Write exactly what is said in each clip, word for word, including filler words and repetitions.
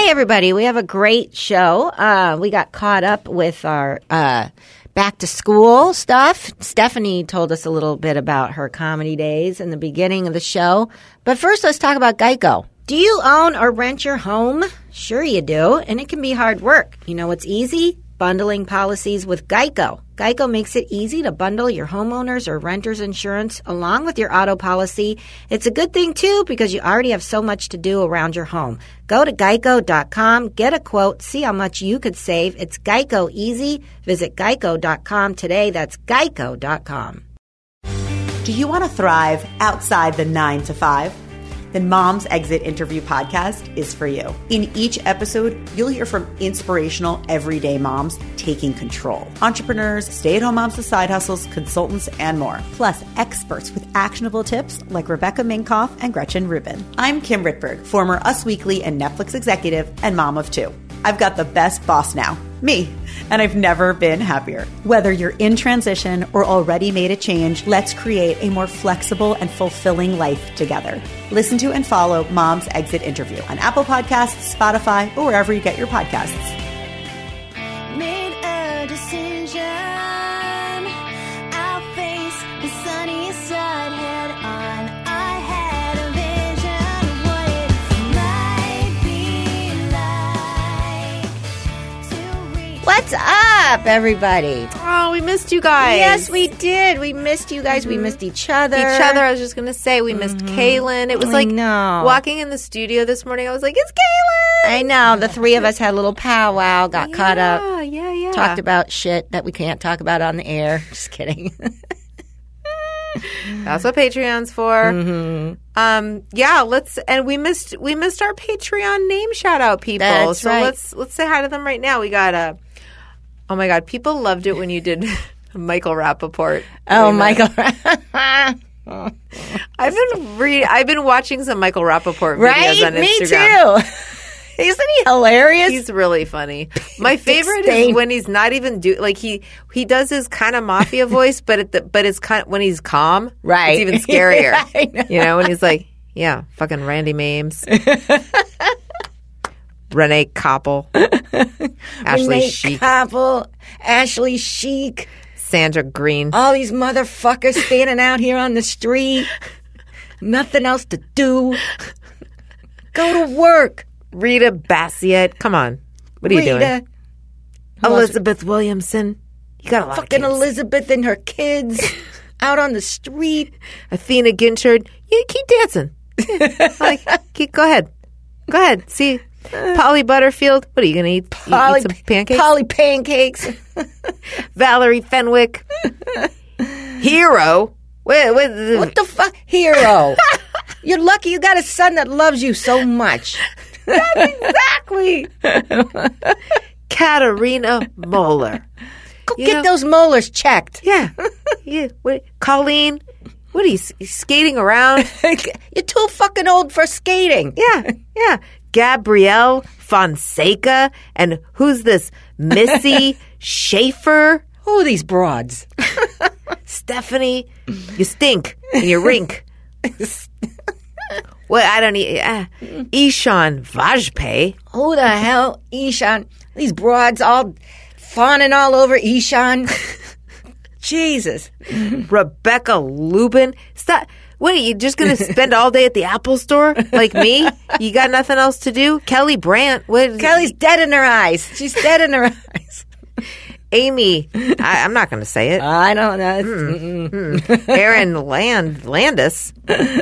Hey, everybody. We have a great show. Uh, we got caught up with our uh, back to school stuff. Stephanie told us a little bit about her comedy days in the beginning of the show. But first, let's talk about Geico. Do you own or rent your home? Sure you do. And it can be hard work. You know what's easy? Bundling policies with Geico. Geico makes it easy to bundle your homeowners or renters insurance along with your auto policy. It's a good thing, too, because you already have so much to do around your home. Go to geico dot com, get a quote, see how much you could save. It's Geico easy. Visit geico dot com today. That's geico dot com. Do you want to thrive outside the nine to five? Then Mom's Exit Interview Podcast is for you. In each episode, you'll hear from inspirational everyday moms taking control. Entrepreneurs, stay-at-home moms with side hustles, consultants, and more. Plus, experts with actionable tips like Rebecca Minkoff and Gretchen Rubin. I'm Kim Ritberg, former Us Weekly and Netflix executive and mom of two. I've got the best boss now, me, and I've never been happier. Whether you're in transition or already made a change, let's create a more flexible and fulfilling life together. Listen to and follow Mom's Exit Interview on Apple Podcasts, Spotify, or wherever you get your podcasts. Made a decision. I'll face the sunny side head on. I had a vision of what it might be like to reach. What's up, everybody? Oh, we missed you guys. Yes, we did. We missed you guys. Mm-hmm. We missed each other. Each other. I was just going to say, we missed mm-hmm. Kaylin. It was I like know. walking in the studio this morning. I was like, it's Kaylin. I know. The three of us had a little powwow, got yeah, caught up. Yeah, yeah. Talked about shit that we can't talk about on the air. Just kidding. That's what Patreon's for. Mm-hmm. Um, yeah, let's and we missed we missed our Patreon name shout out people. That's so right. let's let's say hi to them right now. We got a oh my god, people loved it when you did Michael Rappaport. Oh, Michael. I've been re- I've been watching some Michael Rappaport videos right? on Instagram. Me too. Isn't he hilarious? He's really funny. My favorite is when he's not even do like he he does his kind of mafia voice, but at the, but it's kind of, when he's calm, right? It's even scarier. I know. You know, when he's like, yeah, fucking Randy Mames, Renee Koppel, Ashley Renee Sheik, Koppel, Ashley Sheik, Sandra Green. all these motherfuckers standing out here on the street, nothing else to do. Go to work. Rita Bassiett. Come on. What are you Rita. doing? Elizabeth Williamson. You got a lot Fucking of kids. Elizabeth and her kids out on the street. Athena Ginchard. Yeah, keep dancing. Yeah. Like, keep, go ahead. Go ahead. See, Polly Butterfield. What are you going to eat? Polly, eat some pancakes? Polly pancakes. Valerie Fenwick. Hero. Wait, wait, What the fuck? Hero. You're lucky you got a son that loves you so much. exactly. Katarina Moeller. Go You get know- those molars checked. Yeah. Yeah. What, Colleen. What are you s- skating around? You're too fucking old for skating. Yeah. Yeah. Gabrielle Fonseca. And who's this? Missy Schaefer. Who are these broads? Stephanie. You stink. And you rink. Well, I don't need. Uh, Ishan Vajpayee. Who the hell? Ishan. These broads all fawning all over Ishan. Jesus. Rebecca Lubin. Stop. What, are you just going to spend all day at the Apple store like me? You got nothing else to do? Kelly Brandt. What? Kelly's dead in her eyes. She's dead in her eyes. Amy. I, I'm not going to say it. I don't know. Mm. Aaron Land Landis.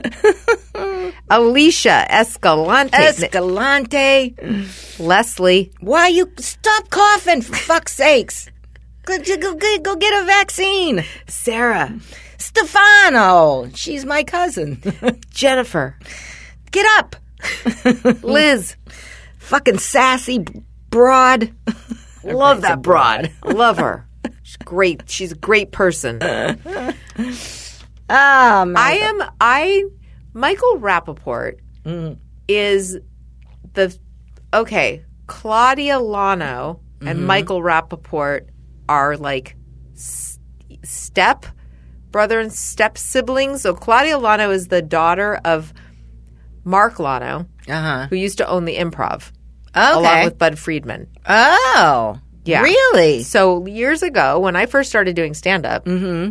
Alicia Escalante. Escalante. Leslie. Why you stop coughing, for fuck's sakes? Go, go, go, go get a vaccine. Sarah. Stefano. She's my cousin. Jennifer. Get up. Liz. Fucking sassy broad. Love that broad. Love her. She's great. She's a great person. Oh, my I am I Michael Rappaport Mm. is the okay, Claudia Lano and Michael Rappaport are like s- step brother and step siblings. So Claudia Lano is the daughter of Mark Lano, Uh-huh. who used to own the Improv. along with Bud Friedman. Oh. Yeah. Really? So years ago, when I first started doing stand-up, Mm-hmm.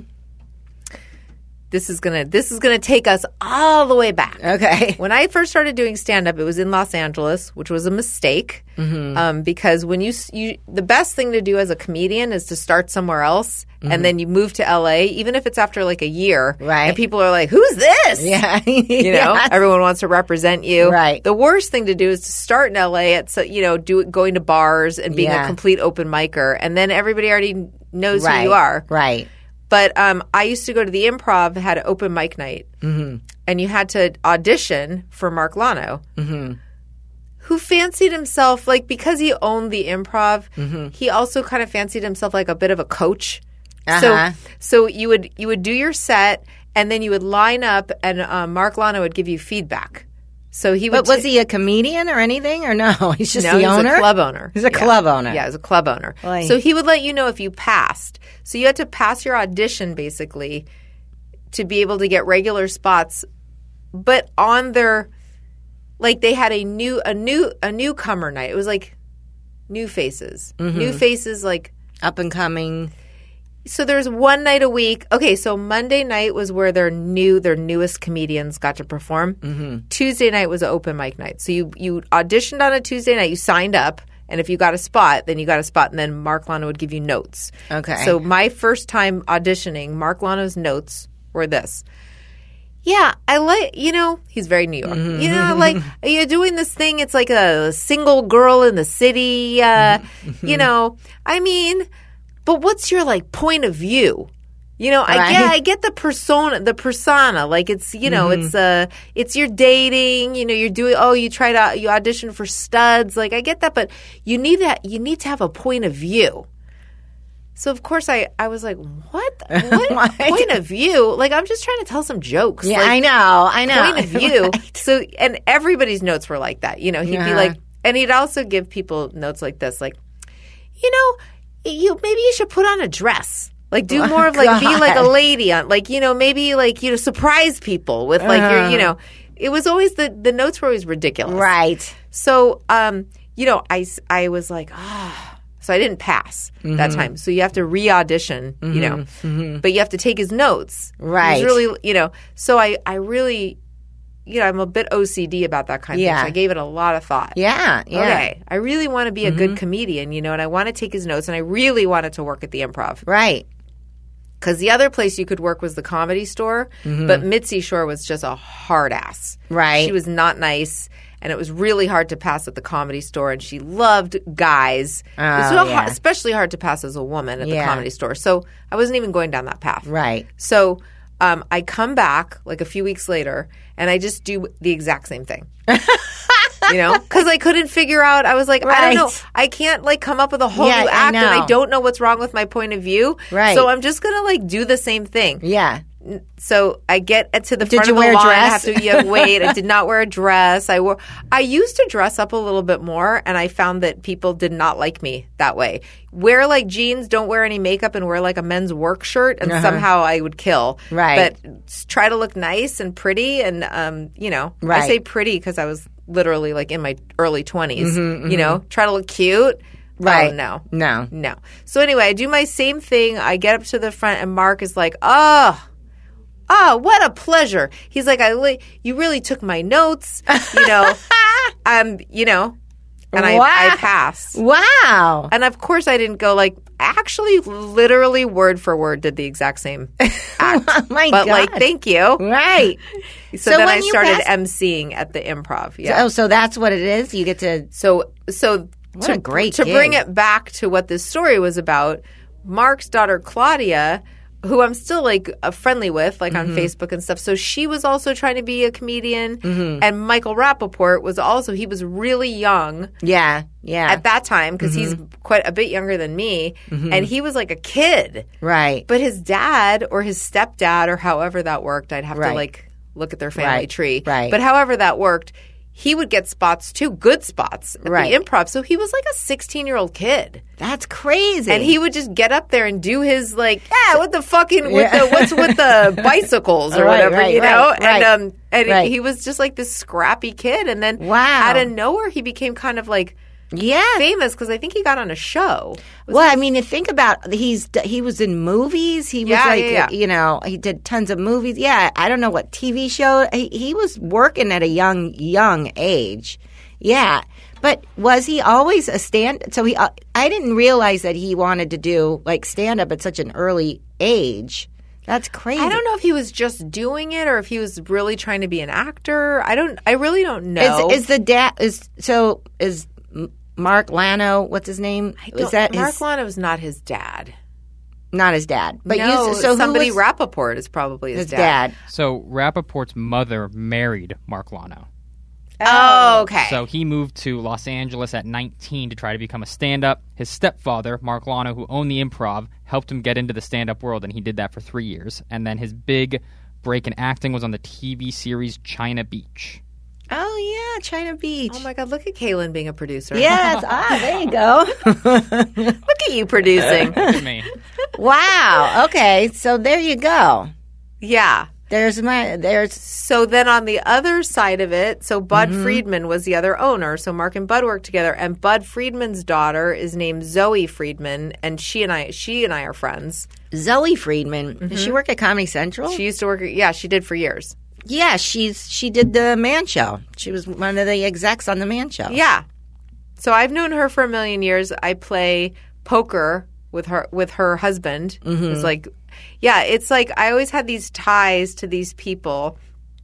this is gonna this is gonna take us all the way back. Okay. When I first started doing stand-up, it was in Los Angeles, which was a mistake. Mm-hmm. Um, because when you, s- you the best thing to do as a comedian is to start somewhere else, and then you move to L A, even if it's after like a year, Right. and people are like, "Who's this?" Yeah. You know, everyone wants to represent you. Right. The worst thing to do is to start in L A at, so- you know, do going to bars and being Yeah. a complete open micer, and then everybody already knows Right. who you are. Right. But um, I used to go to the Improv, had an open mic night, Mm-hmm. and you had to audition for Mark Lano, Mm-hmm. who fancied himself, like, because he owned the Improv, Mm-hmm. he also kind of fancied himself like a bit of a coach. Uh-huh. So, so you would you would do your set, and then you would line up, and uh, Mark Lano would give you feedback. So he would. But was t- he a comedian or anything, or no? He's just no, the he was owner? a club owner. He's a Yeah. club owner. Yeah, he was a club owner. Oy. So he would let you know if you passed. So you had to pass your audition, basically, to be able to get regular spots. But on their, like, they had a new a new a newcomer night. It was like new faces, Mm-hmm. new faces, like. Up and coming. So there's one night a week. Okay, so Monday night was where their new, their newest comedians got to perform. Mm-hmm. Tuesday night was an open mic night. So you you auditioned on a Tuesday night. You signed up, and if you got a spot, then you got a spot, and then Mark Lano would give you notes. Okay. So my first time auditioning, Mark Lano's notes were this. Yeah, I like, you know, he's very New York. Mm-hmm. You know, like, you're doing this thing, it's like a single girl in the city. Uh, Mm-hmm. you know, I mean, but what's your, like, point of view? You know, I Right. get, I get the persona, the persona. Like, it's, you know, Mm-hmm. it's, uh, it's you're dating. You know, you're doing. Oh, you tried out, you audition for studs. Like, I get that, but you need that. You need to have a point of view. So of course I, I was like, what? What What? point of view? Like, I'm just trying to tell some jokes. Yeah, like, I know. I know. point of view. Right. So, and everybody's notes were like that. You know, he'd be Uh-huh. like, and he'd also give people notes like this, like, you know, you maybe you should put on a dress. Like, do more of like, be like a God. lady on, like, you know, maybe like, you know, surprise people with like your, you know, it was always the, the notes were always ridiculous. Right. So, um, you know, I, s- I was like, ah. So I didn't pass Mm-hmm. that time. So you have to re-audition, you know, but you have to take his notes. Right. He's really, you know, so I, I really, you know, I'm a bit O C D about that kind of Yeah. thing. So I gave it a lot of thought. Yeah. Yeah. Mm-hmm. Okay. I really want to be a good comedian, you know, and I want to take his notes, and I really wanted to work at the Improv. Right. Because the other place you could work was the Comedy Store, but Mitzi Shore was just a hard ass. Mm-hmm. Right. She was not nice, and it was really hard to pass at the Comedy Store, and she loved guys. it was Oh, real yeah. hard, especially hard to pass as a woman at Yeah. the Comedy Store. So I wasn't even going down that path. Right. So um, I come back like a few weeks later, and I just do the exact same thing. You know, because I couldn't figure out. I was like, I don't know. Right. I can't like come up with a whole Yeah, new I act, and I know. don't know what's wrong with my point of view. Right. So I'm just gonna like do the same thing. Yeah. So I get to the Did front you of the wear a line. I dress? have to yeah, wait. I did not wear a dress. I wore. I used to dress up a little bit more, and I found that people did not like me that way. Wear like jeans, don't wear any makeup, and wear like a men's work shirt, and somehow I would kill. Right. But s- try to look nice and pretty, and um, you know, I Right. say pretty because I was literally like in my early twenties. You know, try to look cute. Right. Oh, no. No. No. So anyway, I do my same thing. I get up to the front, and Mark is like, "Oh, oh, what a pleasure." He's like, "I, li- you really took my notes, you know, um, you know," and I, Wow. I passed. Wow. And of course, I didn't go like actually, literally word for word, did the exact same act. Oh, my but God. like, thank you. Right. So, So then when I you started passed- emceeing at the Improv. Yeah. Oh, so that's what it is? You get to. So, so What to, a great to gig. bring it back to what this story was about, Mark's daughter Claudia, who I'm still like uh, friendly with, like Mm-hmm. on Facebook and stuff. So she was also trying to be a comedian, and Michael Rappaport was also he was really young Yeah. Yeah. at that time because he's Mm-hmm. quite a bit younger than me, and he was like a kid. right. But his dad or his stepdad or however that worked, I'd have Right. to like look at their family Right. tree. Right. But however that worked, he would get spots too, good spots at Right. the Improv. So he was like a sixteen-year-old kid. That's crazy. And he would just get up there and do his like, yeah, with the fucking with Yeah. the what's with the bicycles or Right, whatever, right, you know? right, right. And um and Right. he was just like this scrappy kid, and then Wow. out of nowhere he became kind of like Yeah. famous because I think he got on a show. Well, I mean, you think about he's he was in movies. He was Yeah, like, yeah, yeah. you know, he did tons of movies. Yeah, I don't know what T V show. He, he was working at a young young age. Yeah, but was he always a stand? So he, uh, I didn't realize that he wanted to do like stand up at such an early age. That's crazy. I don't know if he was just doing it or if he was really trying to be an actor. I don't. I really don't know. Is, is the dad is so is M- Mark Lano? What's his name? Don't- Was that Mark his, Lano was not his dad? not his dad? But no, you, so somebody who was Rappaport is probably his, his dad? So Rappaport's mother married Mark Lano. Oh, okay. So he moved to Los Angeles at nineteen to try to become a stand-up. His stepfather, Mark Lano, who owned the Improv, helped him get into the stand-up world, and he did that for three years. And then his big break in acting was on the T V series China Beach. Oh yeah, China Beach. oh my God! Look at Kaylin being a producer. Yes, ah, there you go. Look at you producing. Look at me. Wow. Okay, so there you go. Yeah. There's my there's So then on the other side of it, so Bud Mm-hmm. Friedman was the other owner. So Mark and Bud worked together, and Bud Friedman's daughter is named Zoe Friedman, and she and I, she and I are friends. Zoe Friedman. Does she work at Comedy Central? She used to work. Yeah, she did for years. yeah, she's she did the Man Show. She was one of the execs on the Man Show. Yeah. So I've known her for a million years. I play poker with her with her husband. Mm-hmm. It's like, yeah, it's like I always had these ties to these people.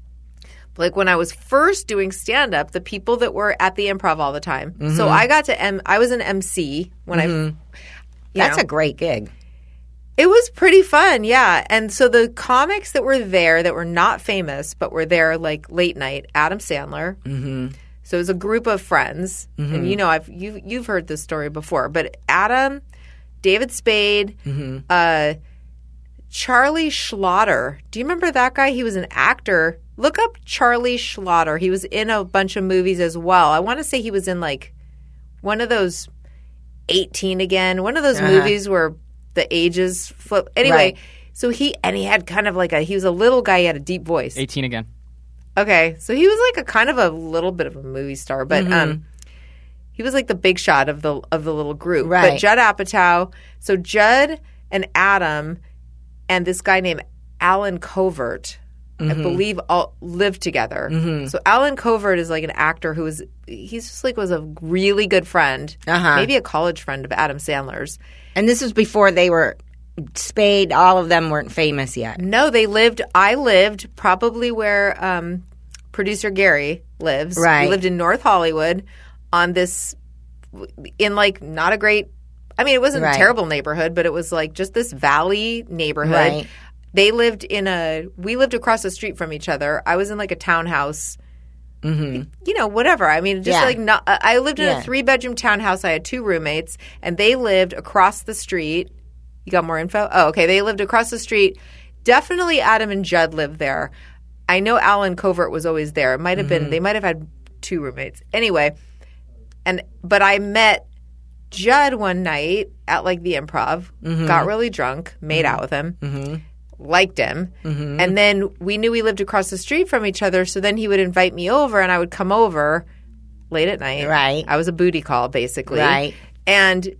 Like when I was first doing stand up, the people that were at the Improv all the time. Mm-hmm. So I got to M. I was an M C when I. you That's know. a great gig. It was pretty fun, yeah. And so the comics that were there that were not famous but were there like late night, Adam Sandler. Mm-hmm. So it was a group of friends, Mm-hmm. and you know I've you you've heard this story before, but Adam, David Spade, Mm-hmm. uh, Charlie Schlatter. Do you remember that guy? He was an actor. Look up Charlie Schlatter. He was in a bunch of movies as well. I want to say he was in like one of those eighteen again, one of those Uh-huh. movies where the ages flip. Anyway, Right. so he and he had kind of like a he was a little guy. He had a deep voice. eighteen again. Okay, so he was like a kind of a little bit of a movie star, but Mm-hmm. um, he was like the big shot of the of the little group. Right. But Judd Apatow, so Judd and Adam and this guy named Alan Covert, I Mm-hmm. believe, all lived together. So Alan Covert is like an actor who was he's just like was a really good friend, Uh-huh. maybe a college friend of Adam Sandler's. And this was before they were Spade. All of them weren't famous yet. No, they lived. I lived probably where um, producer Gary lives. Right. We lived in North Hollywood on this, in like not a great. I mean, it wasn't Right. a terrible neighborhood, but it was like just this valley neighborhood. Right. They lived in a. We lived across the street from each other. I was in like a townhouse. Mm-hmm. You know, whatever. I mean, just Yeah. like not. I lived in Yeah. a three bedroom townhouse. I had two roommates, and they lived across the street. You got more info? Oh, okay. They lived across the street. Definitely Adam and Judd lived there. I know Alan Covert was always there. It might have been, they might have had two roommates. Anyway, and but I met Judd one night at like the Improv, got really drunk, made out with him, liked him. And then we knew we lived across the street from each other. So then he would invite me over and I would come over late at night. Right. I was a booty call basically. Right. And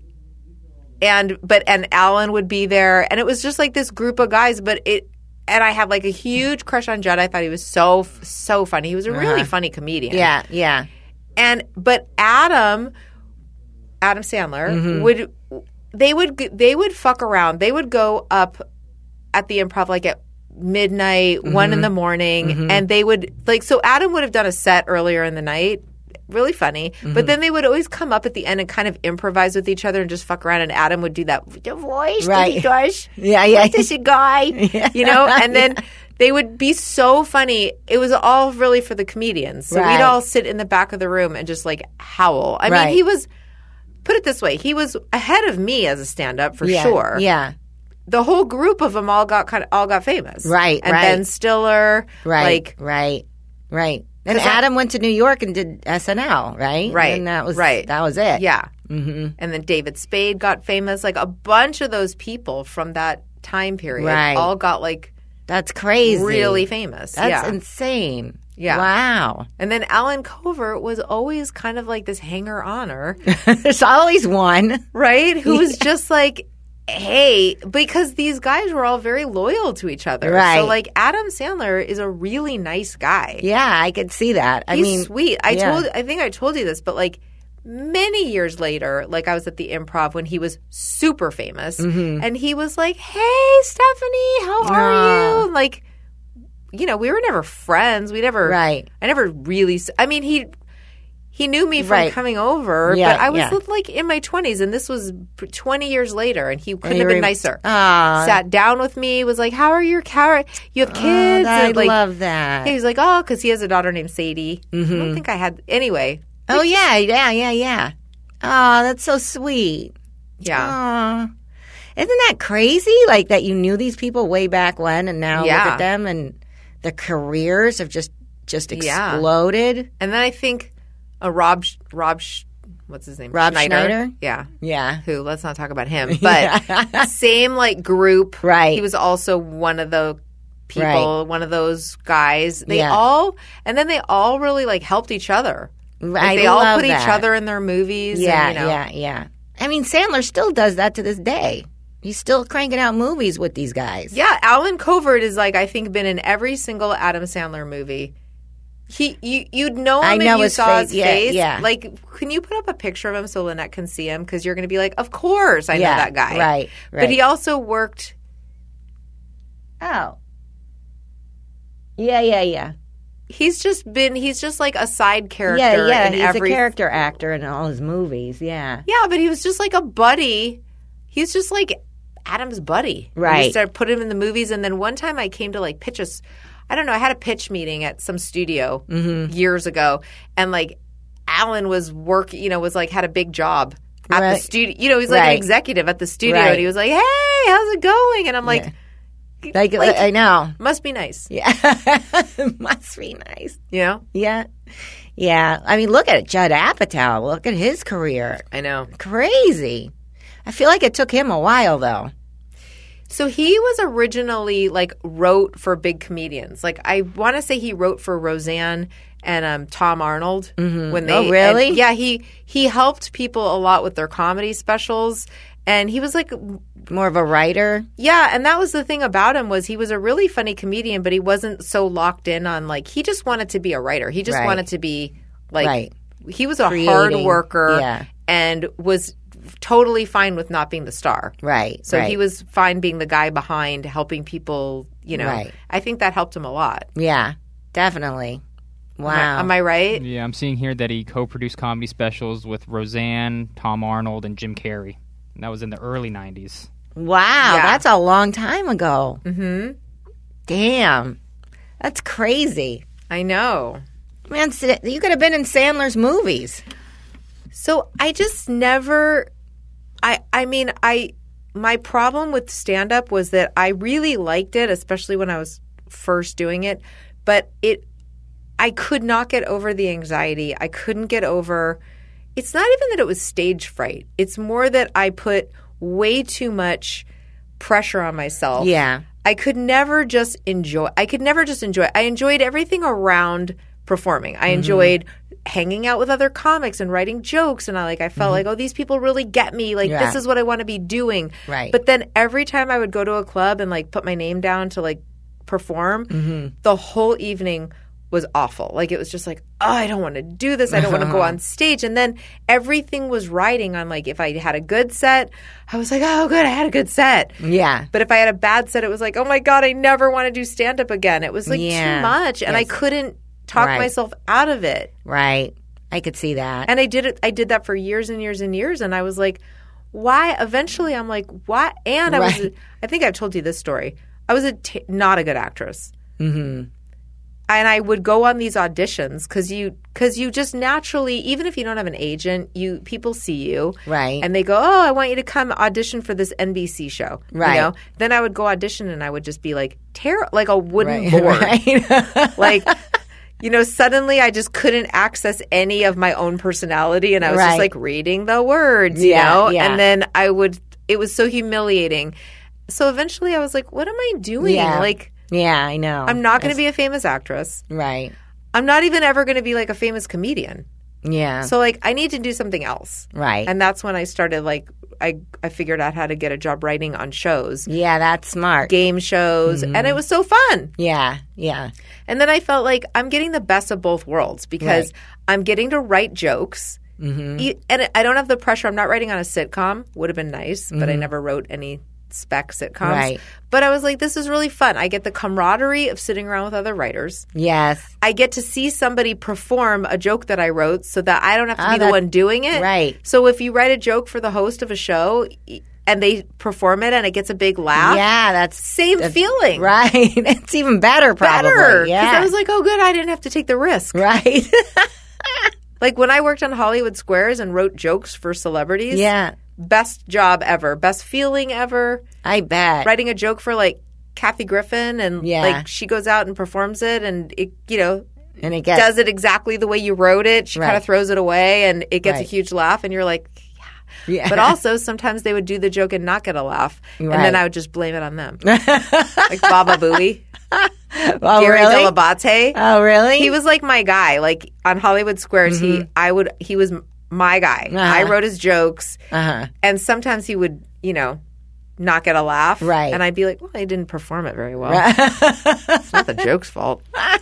and but and Alan would be there, and it was just like this group of guys. But it and I had like a huge crush on Judd. I thought he was so so funny. He was a really funny comedian. Yeah, yeah. And but Adam, Adam Sandler Mm-hmm. would they would they would fuck around. They would go up at the Improv like at midnight, one in the morning, and they would like so Adam would have done a set earlier in the night. Really funny, but then they would always come up at the end and kind of improvise with each other and just fuck around. And Adam would do that the voice that he Right. does. Yeah, yeah. What is a guy? You know, and then they would be so funny. It was all really for the comedians. So Right. we'd all sit in the back of the room and just like howl. I Right. mean, he was. Put it this way, he was ahead of me as a stand-up for Yeah, sure. Yeah. The whole group of them all got kind of all got famous. Right, and right. Ben Stiller, Right. like right. Right. And 'Cause I- Adam went to New York and did S N L, right? Right, And that was right. that was it. yeah. Mm-hmm. And then David Spade got famous. Like a bunch of those people from that time period Right. all got like That's crazy. really famous. That's yeah. insane. Yeah. Wow. And then Alan Covert was always kind of like this hanger-oner, There's always one. right? Who was just like, hey, because these guys were all very loyal to each other. Right. So, like, Adam Sandler is a really nice guy. Yeah, I could see that. I He's mean, sweet. I yeah. told, I think I told you this, but like many years later, like I was at the Improv when he was super famous, Mm-hmm. and he was like, "Hey, Stephanie, how are Aw. you?" And like, you know, we were never friends. We never, Right. I never really. s- I mean, he he knew me from Right. coming over, Yeah, but I was yeah. like in my twenties, and this was twenty years later, and he couldn't you have been were- nicer. Aw. Sat down with me, was like, "How are your car? You have Oh, kids?" I And, like, love that. yeah, he's like, oh, because he has a daughter named Sadie. I don't think I had. Anyway, Oh, yeah, yeah, yeah, yeah. Oh, that's so sweet. yeah. Aw. Isn't that crazy? Like that you knew these people way back when, and now Yeah. look at them, and the careers have just just Yeah. exploded. And then I think a Rob, Sch- Rob, Sch- what's his name? Rob Schneider? Yeah. Yeah. Who? Let's not talk about him. But same like group. Right. He was also one of the people, Right. one of those guys. They Yeah. all, and then they all really like helped each other. Like, I they all love put each that. other in their movies. Yeah, and, you know, yeah, yeah. I mean, Sandler still does that to this day. He's still cranking out movies with these guys. Yeah, Alan Covert is like I think been in every single Adam Sandler movie. He, you, you'd know him I know if you his saw face. his Yeah, face. yeah. Like, can you put up a picture of him so Lynette can see him? Because you're going to be like, of course, I Yeah, know that guy. right, But right. he also worked. Oh. Yeah, yeah, yeah. He's just been. He's just like a side character. Yeah, yeah. in He's every, a character actor in all his movies. Yeah. Yeah, but he was just like a buddy. He's just like Adam's buddy. We Right. used to put him in the movies, and then one time I came to like pitch us. I don't know. I had a pitch meeting at some studio Mm-hmm. years ago, and like Alan was work. You know, was like had a big job at the Right. studio. You know, he's like Right. an executive at the studio, Right. and he was like, "Hey, how's it going?" And I'm like, Like, Like- I know. "Must be nice." Yeah. Must be nice. You know, Yeah. Yeah. I mean, look at Judd Apatow. Look at his career. I know. Crazy. I feel like it took him a while, though. So he was originally like wrote for big comedians. Like I want to say he wrote for Roseanne and um, Tom Arnold when they. Oh, really? and- yeah, he he helped people a lot with their comedy specials, and he was like, More of a writer. yeah. And that was the thing about him was he was a really funny comedian, but he wasn't so locked in on like he just wanted to be a writer. He just Right. wanted to be like Right. he was a hard Creating. worker Yeah. and was totally fine with not being the star. Right. So right. he was fine being the guy behind helping people, you know. Right. I think that helped him a lot. Yeah. Definitely. Wow. Am I, am I right? Yeah, I'm seeing here that he co-produced comedy specials with Roseanne, Tom Arnold, and Jim Carrey. And that was in the early nineties. Wow. Yeah. That's a long time ago. Mm-hmm. Damn. That's crazy. I know. Man, S- you could have been in Sandler's movies. So I just never I I mean, I my problem with stand up was that I really liked it, especially when I was first doing it, but it I could not get over the anxiety. I couldn't get over it's not even that it was stage fright. It's more that I put way too much pressure on myself. Yeah. I could never just enjoy. I could never just enjoy. I enjoyed everything around performing. Mm-hmm. I enjoyed hanging out with other comics and writing jokes, and I like I felt like, oh, these people really get me. Like Mm-hmm. Yeah. this is what I want to be doing. Right. But then every time I would go to a club and like put my name down to like perform, Mm-hmm. the whole evening was awful. Like it was just like, oh, I don't want to do this. I don't want to go on stage. And then everything was riding on like if I had a good set, I was like, oh, good, I had a good set. Yeah. But if I had a bad set, it was like, oh my God, I never want to do stand up again. It was like Yeah. too much. And I Yes. couldn't talk Right. myself out of it. Right. I could see that. And I did it I did that for years and years and years. And I was like, why? Eventually I'm like, why? And I was Right. I think I've told you this story. I was a t- not a good actress. Mm-hmm. And I would go on these auditions because you because you just naturally, even if you don't have an agent, you people see you, Right. And they go, "Oh, I want you to come audition for this N B C show." Right. You know? Then I would go audition, and I would just be like, ter- like a wooden Right. board, Right. like. You know, suddenly I just couldn't access any of my own personality, and I was Right. just like reading the words, you Yeah, know. yeah. And then I would. It was so humiliating. So eventually, I was like, "What am I doing? Yeah. Like, Yeah, I know. I'm not going to be a famous actress. Right. I'm not even ever going to be like a famous comedian. Yeah. So like I need to do something else. Right. And that's when I started like I I figured out how to get a job writing on shows, yeah, that's smart. game shows, and it was so fun. Yeah, yeah. And then I felt like I'm getting the best of both worlds because Right. I'm getting to write jokes. E- And I don't have the pressure. I'm not writing on a sitcom. Would have been nice, but I never wrote any spec sitcoms. Right. But I was like, this is really fun. I get the camaraderie of sitting around with other writers. Yes. I get to see somebody perform a joke that I wrote so that I don't have to Oh, be the that- one doing it. right. So if you write a joke for the host of a show y- and they perform it and it gets a big laugh, Yeah, that's same that's- feeling. Right. It's even better, probably. Better. 'Cause Yeah. I was like, oh, good. I didn't have to take the risk. right. Like when I worked on Hollywood Squares and wrote jokes for celebrities. yeah. Best job ever. Best feeling ever. I bet. Writing a joke for like Kathy Griffin and Yeah. like she goes out and performs it and it, you know, And it gets does it exactly the way you wrote it. She kind Right. of throws it away and it gets Right. a huge laugh and you're like, Yeah. but also sometimes they would do the joke and not get a laugh. And Right. then I would just blame it on them. Like Baba Booey, oh, Gary really? Delabate. Oh, really? He was like my guy. Like on Hollywood Squares, he I would he was my guy. Uh-huh. I wrote his jokes, Uh-huh. and sometimes he would, you know, not get a laugh, Right. And I'd be like, well, I didn't perform it very well. It's not the joke's fault. I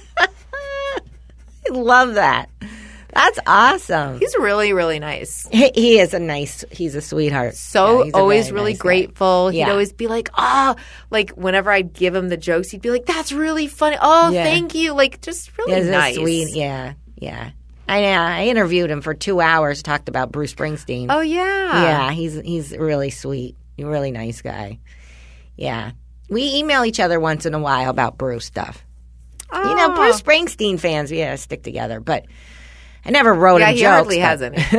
love that. That's awesome. He's really, really nice. He, he is a nice, he's a sweetheart. So Yeah, he's a always very really nice guy. grateful. He'd Yeah. always be like, oh, like whenever I'd give him the jokes, he'd be like, that's really funny. Oh, Yeah. thank you. Like just really He's a nice. sweet, yeah, yeah. I know. I interviewed him for two hours, talked about Bruce Springsteen. Oh, yeah. Yeah, he's he's really sweet. He's a really nice guy. Yeah. We email each other once in a while about Bruce stuff. You know, Oh. Bruce Springsteen fans, we gotta stick together. But I never wrote Yeah, him he jokes. hardly but- has any.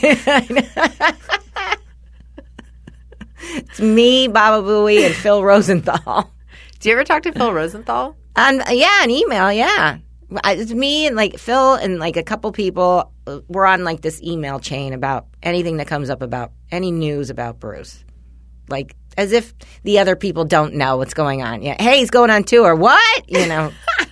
It's me, Baba Booey, and Phil Rosenthal. Do you ever talk to Phil Rosenthal? And yeah, an email, yeah. I- It's me and like Phil and like a couple people. uh, We're on like this email chain about anything that comes up about any news about Bruce. Like as if the other people don't know what's going on. Yeah. Hey, he's going on tour. What? You know.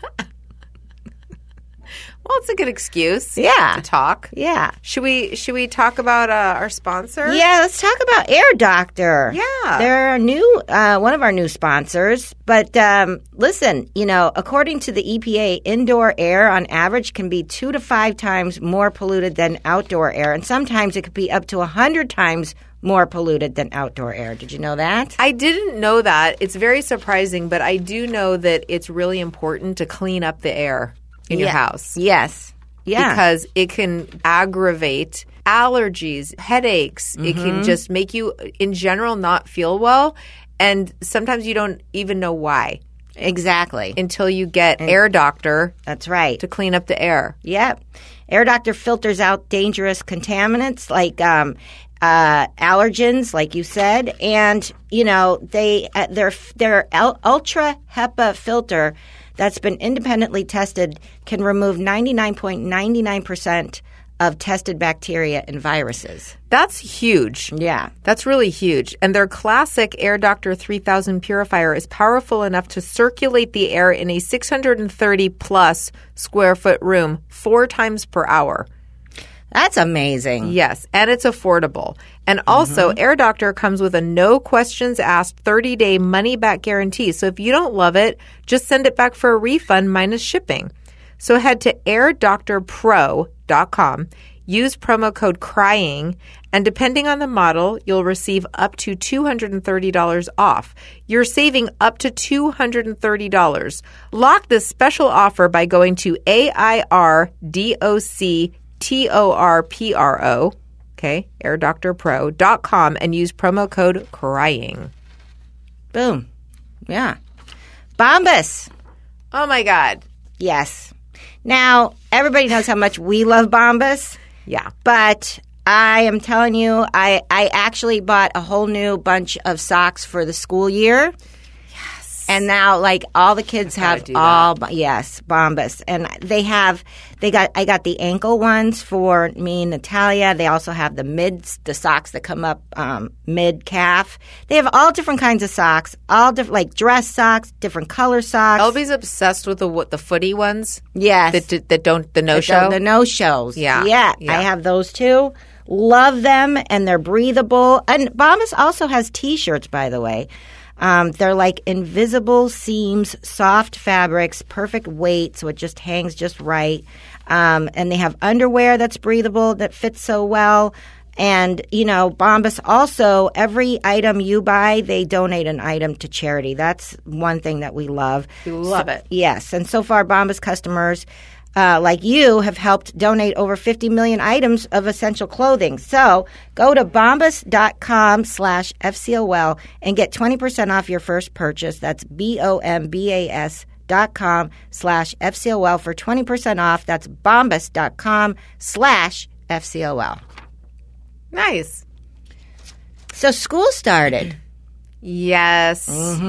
Well, it's a good excuse. Yeah. To talk. Yeah. Should we should we talk about uh, our sponsor? Yeah, let's talk about Air Doctor. Yeah. They're a new, uh, one of our new sponsors. But um, listen, you know, according to the E P A, indoor air on average can be two to five times more polluted than outdoor air. And sometimes it could be up to one hundred times more polluted than outdoor air. Did you know that? I didn't know that. It's very surprising, but I do know that it's really important to clean up the air in your Yeah. house. Yes. Yeah. Because it can aggravate allergies, headaches. It Mm-hmm. can just make you, in general, not feel well. And sometimes you don't even know why exactly. until you get Air Doctor That's right. to clean up the air. Yep. Air Doctor filters out dangerous contaminants like um, uh, allergens, like you said, and you know they uh, their their L- Ultra HEPA filter that's been independently tested can remove ninety-nine point nine nine percent of tested bacteria and viruses. That's huge. Yeah. That's really huge. And their classic Air Doctor three thousand purifier is powerful enough to circulate the air in a six hundred thirty plus square foot room four times per hour. That's amazing. Yes, and it's affordable. And also, Air Doctor comes with a no questions asked thirty day money back guarantee. So if you don't love it, just send it back for a refund minus shipping. So head to air doctor pro dot com, use promo code CRYING, and depending on the model, you'll receive up to two hundred thirty dollars off. You're saving up to two hundred thirty dollars. Lock this special offer by going to A I R D O C T O R P R O, okay, air doctor pro dot com, and use promo code CRYING. Boom. Yeah. Bombas. Oh, my God. Yes. Now, everybody knows how much we love Bombas. Yeah. But I am telling you, I, I actually bought a whole new bunch of socks for the school year. Yes. And now, like, all the kids gotta have do that. all, yes, Bombas. And they have, they got, I got the ankle ones for me and Natalia. They also have the mids, the socks that come up um, mid-calf. They have all different kinds of socks, all different, like dress socks, different color socks. Elby's obsessed with the what, the footy ones. Yes. That, that don't, the no-show. The, the no-shows. Yeah. yeah. Yeah. I have those too. Love them, and they're breathable. And Bombas also has T-shirts, by the way. Um, they're like invisible seams, soft fabrics, perfect weight, so it just hangs just right. Um, and they have underwear that's breathable, that fits so well. And, you know, Bombas also, every item you buy, they donate an item to charity. That's one thing that we love. We love So- it. Yes. And so far, Bombas customers uh, like you have helped donate over fifty million items of essential clothing. So go to bombas.com slash FCOL and get twenty percent off your first purchase. That's B-O-M-B-A-S dot com slash FCOL for twenty percent off. That's bombas.com slash FCOL. Nice. So school started. Yes.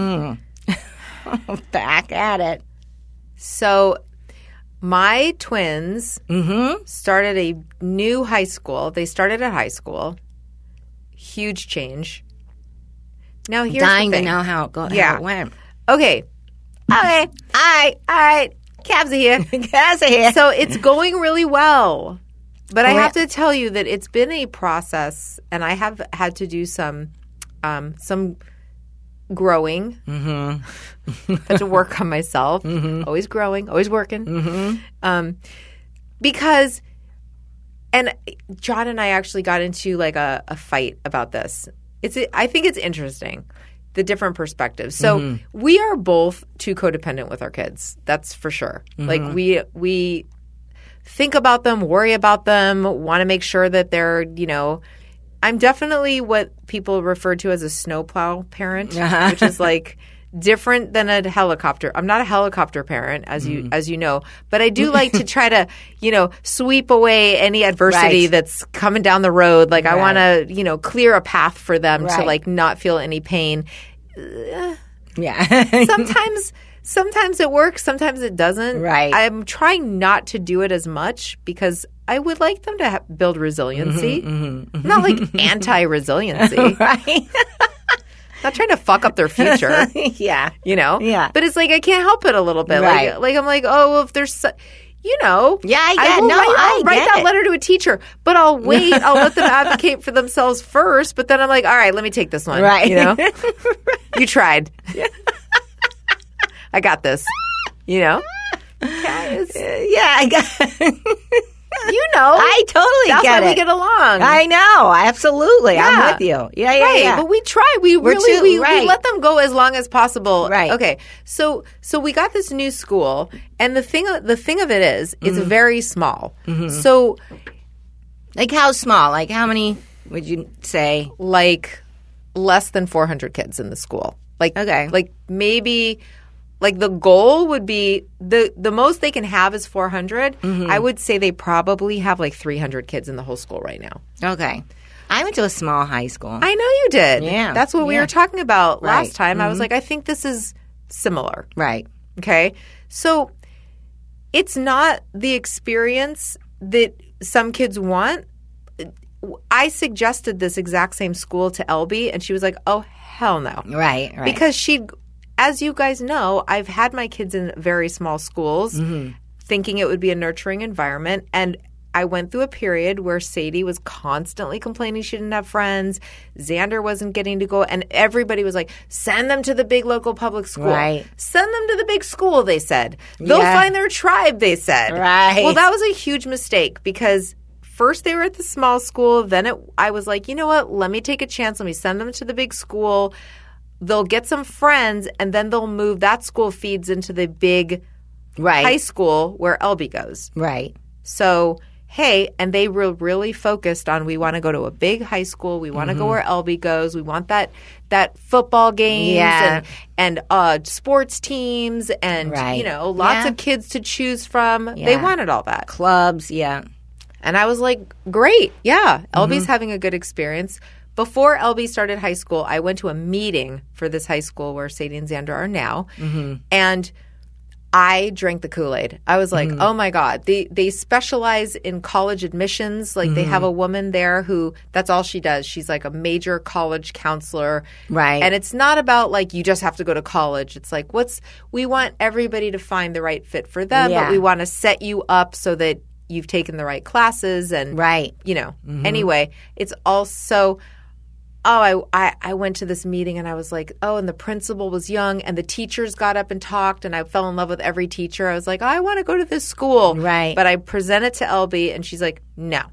Mm-hmm. Back at it. So my twins Mm-hmm. started a new high school. They started at high school. Huge change. Now here's Dying the to thing. know how it, go, how Yeah. it went. Okay. Okay. All right. All right. Cabs are here. Guys are here. So it's going really well. But I Well- have to tell you that it's been a process, and I have had to do some um, some growing. Mm-hmm. Had to work on myself. Mm-hmm. Always growing, always working. Mm-hmm. Um, because, and John and I actually got into like a, a fight about this. It's I think it's interesting, the different perspectives. So Mm-hmm. we are both too codependent with our kids. That's for sure. Mm-hmm. Like we we think about them, worry about them, want to make sure that they're, you know, I'm definitely what people refer to as a snowplow parent, Uh-huh. which is like different than a helicopter. I'm not a helicopter parent, as you Mm-hmm. as you know, but I do like to try to, you know, sweep away any adversity Right. that's coming down the road. Like I Right. want to, you know, clear a path for them to Right. like not feel any pain. Yeah. Sometimes sometimes it works, sometimes it doesn't. Right. I'm trying not to do it as much because I would like them to ha- build resiliency. Mm-hmm, Not like anti-resiliency. right? Not trying to fuck up their future, yeah. you know? Yeah. But it's like I can't help it a little bit. Right. Like, like I'm like, oh, well, if there's, so- you know, Yeah, I get- will no, write, I I'll write get that it. letter to a teacher, but I'll wait. I'll let them advocate for themselves first. But then I'm like, all right, let me take this one. Right. You know, you tried. I got this. You know, Guys, Yeah, I got. you know, I totally that's get why it. we get along. I know, absolutely. Yeah. I'm with you. Yeah, yeah, Right, yeah. but we try. We We're really too- we, right. we let them go as long as possible. Right. Okay. So so we got this new school, and the thing the thing of it is, it's Mm-hmm. very small. So Like how small? Like how many would you say? like less than four hundred kids in the school. Like Okay. Like maybe. Like the goal would be the the most they can have is four hundred. Mm-hmm. I would say they probably have like three hundred kids in the whole school right now. Okay, I went to a small high school. I know you did. Yeah, That's what we yeah. were talking about Right. last time. I was like, I think this is similar. right. Okay. So it's not the experience that some kids want. I suggested this exact same school to Elby, and she was like, oh, hell no. Right. Right. Because she, as you guys know, I've had my kids in very small schools Mm-hmm. thinking it would be a nurturing environment. And I went through a period where Sadie was constantly complaining she didn't have friends. Xander wasn't getting to go. And everybody was like, send them to the big local public school. Right. Send them to the big school, they said. They'll Yeah. find their tribe, they said. Right. Well, that was a huge mistake because first they were at the small school. Then it, I was like, you know what? Let me take a chance. Let me send them to the big school. They'll get some friends, and then they'll move. That school feeds into the big right. high school where Elby goes. Right. So, hey, and they were really focused on we want to go to a big high school. We want to go where Elby goes. We want that that football games Yeah. and and uh, sports teams and Right. you know lots Yeah. of kids to choose from. They Yeah. wanted all that. Clubs. Yeah. And I was like, great. Yeah. Elby's having a good experience. before L B started high school, I went to a meeting for this high school where Sadie and Xander are now. Mm-hmm. And I drank the Kool-Aid. I was like, mm-hmm. oh, my God. They they specialize in college admissions. Like, mm-hmm. they have a woman there who – that's all she does. She's like a major college counselor. Right. And it's not about, like, you just have to go to college. It's like, what's – we want everybody to find the right fit for them, Yeah. but we want to set you up so that you've taken the right classes and – Right. You know. Mm-hmm. Anyway, it's also – Oh, I, I I went to this meeting and I was like, oh, and the principal was young and the teachers got up and talked and I fell in love with every teacher. I was like, oh, I want to go to this school. Right. But I presented to L B and she's like, no,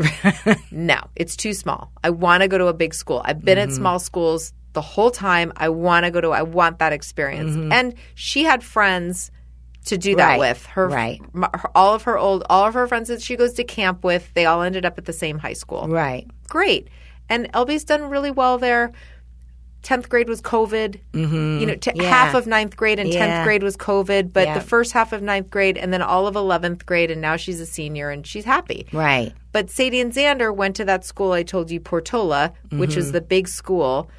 no, it's too small. I want to go to a big school. I've been mm-hmm. at small schools the whole time. I want to go to, I want that experience. Mm-hmm. And she had friends to do that Right. with. Her, Right. her, all of her old, all of her friends that she goes to camp with, they all ended up at the same high school. Right. Great. And L B's done really well there. tenth grade was COVID. Mm-hmm. You know, t- Yeah. half of ninth grade and Yeah. tenth grade was COVID, but Yeah. the first half of ninth grade and then all of eleventh grade, and now she's a senior and she's happy. Right. But Sadie and Xander went to that school I told you, Portola, which Mm-hmm. is the big school,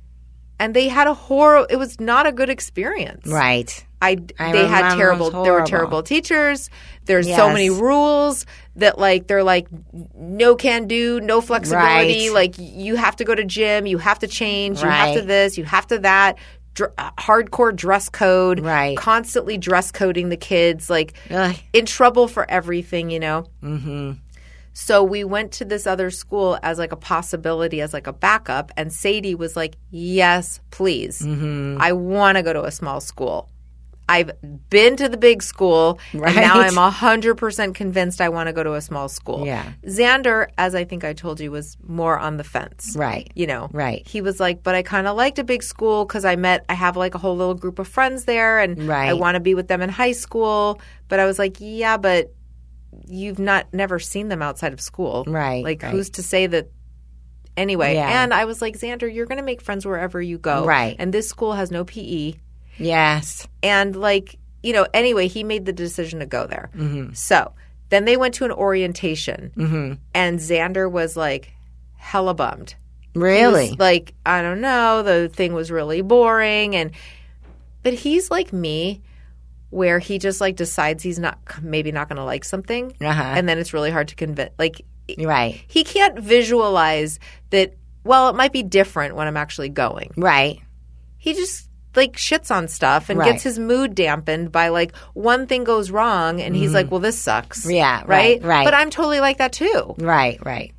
and they had a horror. It was not a good experience. Right. I, I they had remember it terrible. was There were horrible. terrible teachers. There's so Yes. many rules that like they're like no can do, no flexibility. Right. Like you have to go to gym, you have to change, you have to Right. this, you have to that. Dr- uh, hardcore dress code. Right. Constantly dress coding the kids. Like Ugh. in trouble for everything. You know. Mm-hmm. So we went to this other school as like a possibility, as like a backup, and Sadie was like, "Yes, please. Mm-hmm. I want to go to a small school. I've been to the big school, Right. and now I'm one hundred percent convinced I want to go to a small school." Yeah. Xander, as I think I told you, was more on the fence. Right. You know. Right. He was like, but I kind of liked a big school because I met, I have like a whole little group of friends there, and Right. I want to be with them in high school. But I was like, yeah, but you've not never seen them outside of school. Right, Like, right. who's to say that? Anyway. Yeah. And I was like, Xander, you're going to make friends wherever you go. Right. And this school has no P E. Yes. And like, you know, anyway, he made the decision to go there. Mm-hmm. So then they went to an orientation, Mm-hmm. and Xander was like hella bummed. He Really? was like, I don't know, the thing was really boring, and but he's like me, where he just like decides he's not maybe not going to like something, Uh-huh. and then it's really hard to convince. Like Right. he can't visualize that. Well, it might be different when I'm actually going. Right. He just like shits on stuff and Right. gets his mood dampened by like one thing goes wrong and he's like, well, this sucks. Mm-hmm. Yeah, Right. right, right. But I'm totally like that too. Right. Right.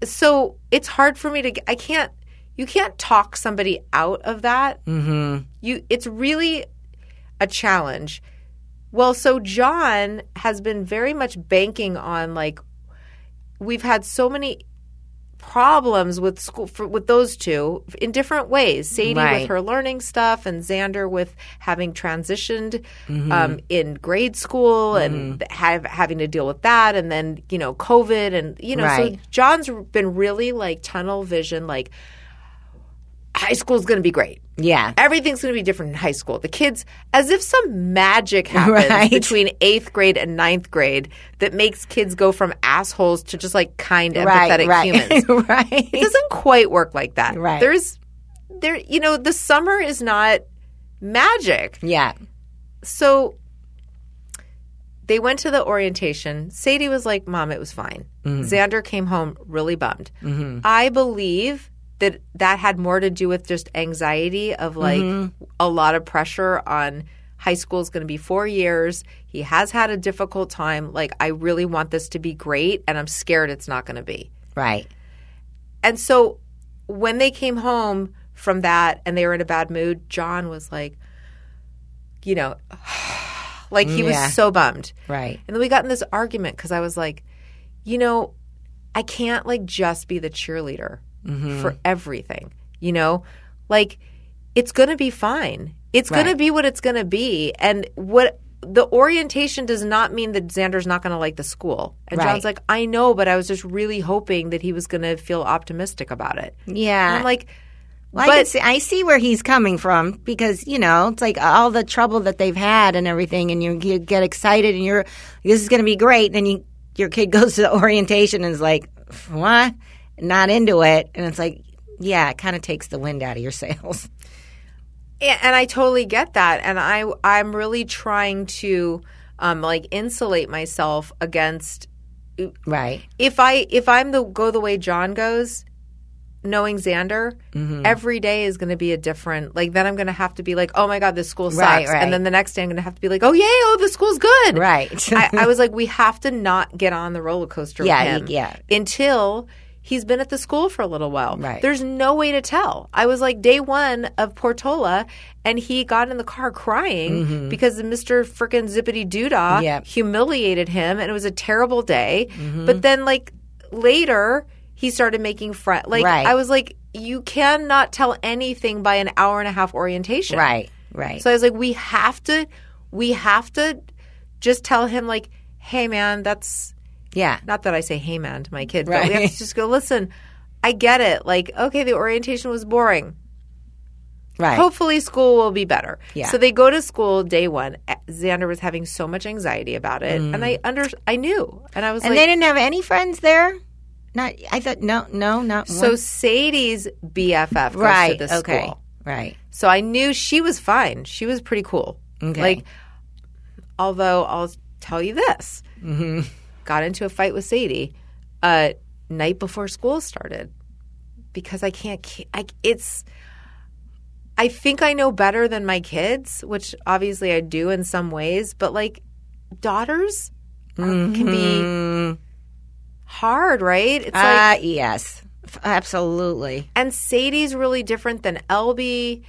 So it's hard for me to, I can't, you can't talk somebody out of that. Mm-hmm. You, it's really a challenge. Well, so John has been very much banking on like, we've had so many problems with school for, with those two in different ways. Sadie Right. with her learning stuff, and Xander with having transitioned Mm-hmm. um, in grade school and have, having to deal with that, and then you know COVID, and you know Right. so John's been really like tunnel vision, like high school's going to be great. Yeah. Everything's going to be different in high school. The kids, as if some magic happens Right. between eighth grade and ninth grade that makes kids go from assholes to just like kind, empathetic Right. Right. humans. right. It doesn't quite work like that. Right. There's, there, you know, the summer is not magic. Yeah. So they went to the orientation. Sadie was like, Mom, it was fine. Mm-hmm. Xander came home really bummed. I believe that that had more to do with just anxiety of like Mm-hmm. a lot of pressure on high school is going to be four years. He has had a difficult time. Like, I really want this to be great, and I'm scared it's not going to be. Right. And so when they came home from that and they were in a bad mood, John was like, you know, like he Yeah. was so bummed. Right. And then we got in this argument because I was like, you know, I can't like just be the cheerleader Mm-hmm. for everything, you know? Like, it's going to be fine. It's going to Right. be what it's going to be. And what the orientation does not mean that Xander's not going to like the school. And Right. John's like, I know, but I was just really hoping that he was going to feel optimistic about it. Yeah. And I'm like, Well, but I, can see, I see where he's coming from because, you know, it's like all the trouble that they've had and everything, and you, you get excited and you're, this is going to be great. Then you, your kid goes to the orientation and is like, what? Not into it. And it's like, yeah, it kind of takes the wind out of your sails. Yeah, and I totally get that. And I, I'm really trying to um, like insulate myself against Right. if I if I'm the go the way John goes, knowing Xander, Mm-hmm. every day is going to be a different. Like then I'm going to have to be like, oh my god, this school sucks, Right, right. and then the next day I'm going to have to be like, oh yay, oh the school's good, Right. I, I was like, we have to not get on the roller coaster Yeah, with him yeah. until he's been at the school for a little while. Right. There's no way to tell. I was like day one of Portola, and he got in the car crying because Mister Frickin' Zippity Doodah Mm-hmm. Yep. humiliated him, and it was a terrible day. Mm-hmm. But then, like later, he started making friends. Like Right. I was like, you cannot tell anything by an hour and a half orientation. Right. Right. So I was like, we have to, we have to just tell him like, hey man, that's. yeah. Not that I say hey man to my kids, but we Right. have to just go, listen, I get it. Like, okay, the orientation was boring. Right. Hopefully school will be better. Yeah. So they go to school day one. Xander was having so much anxiety about it. And I under I knew. And I was and like they didn't have any friends there? Not. I thought no, no, not so one. Sadie's B F F goes Right. to this Okay. school. Right. So I knew she was fine. She was pretty cool. Okay. Like, although I'll tell you this. Mm-hmm. Got into a fight with Sadie uh, night before school started because I can't ke- – I, it's – I think I know better than my kids, which obviously I do in some ways. But, like, daughters are, can be hard, right? It's Ah, like yes. F- Absolutely. – and Sadie's really different than Elby.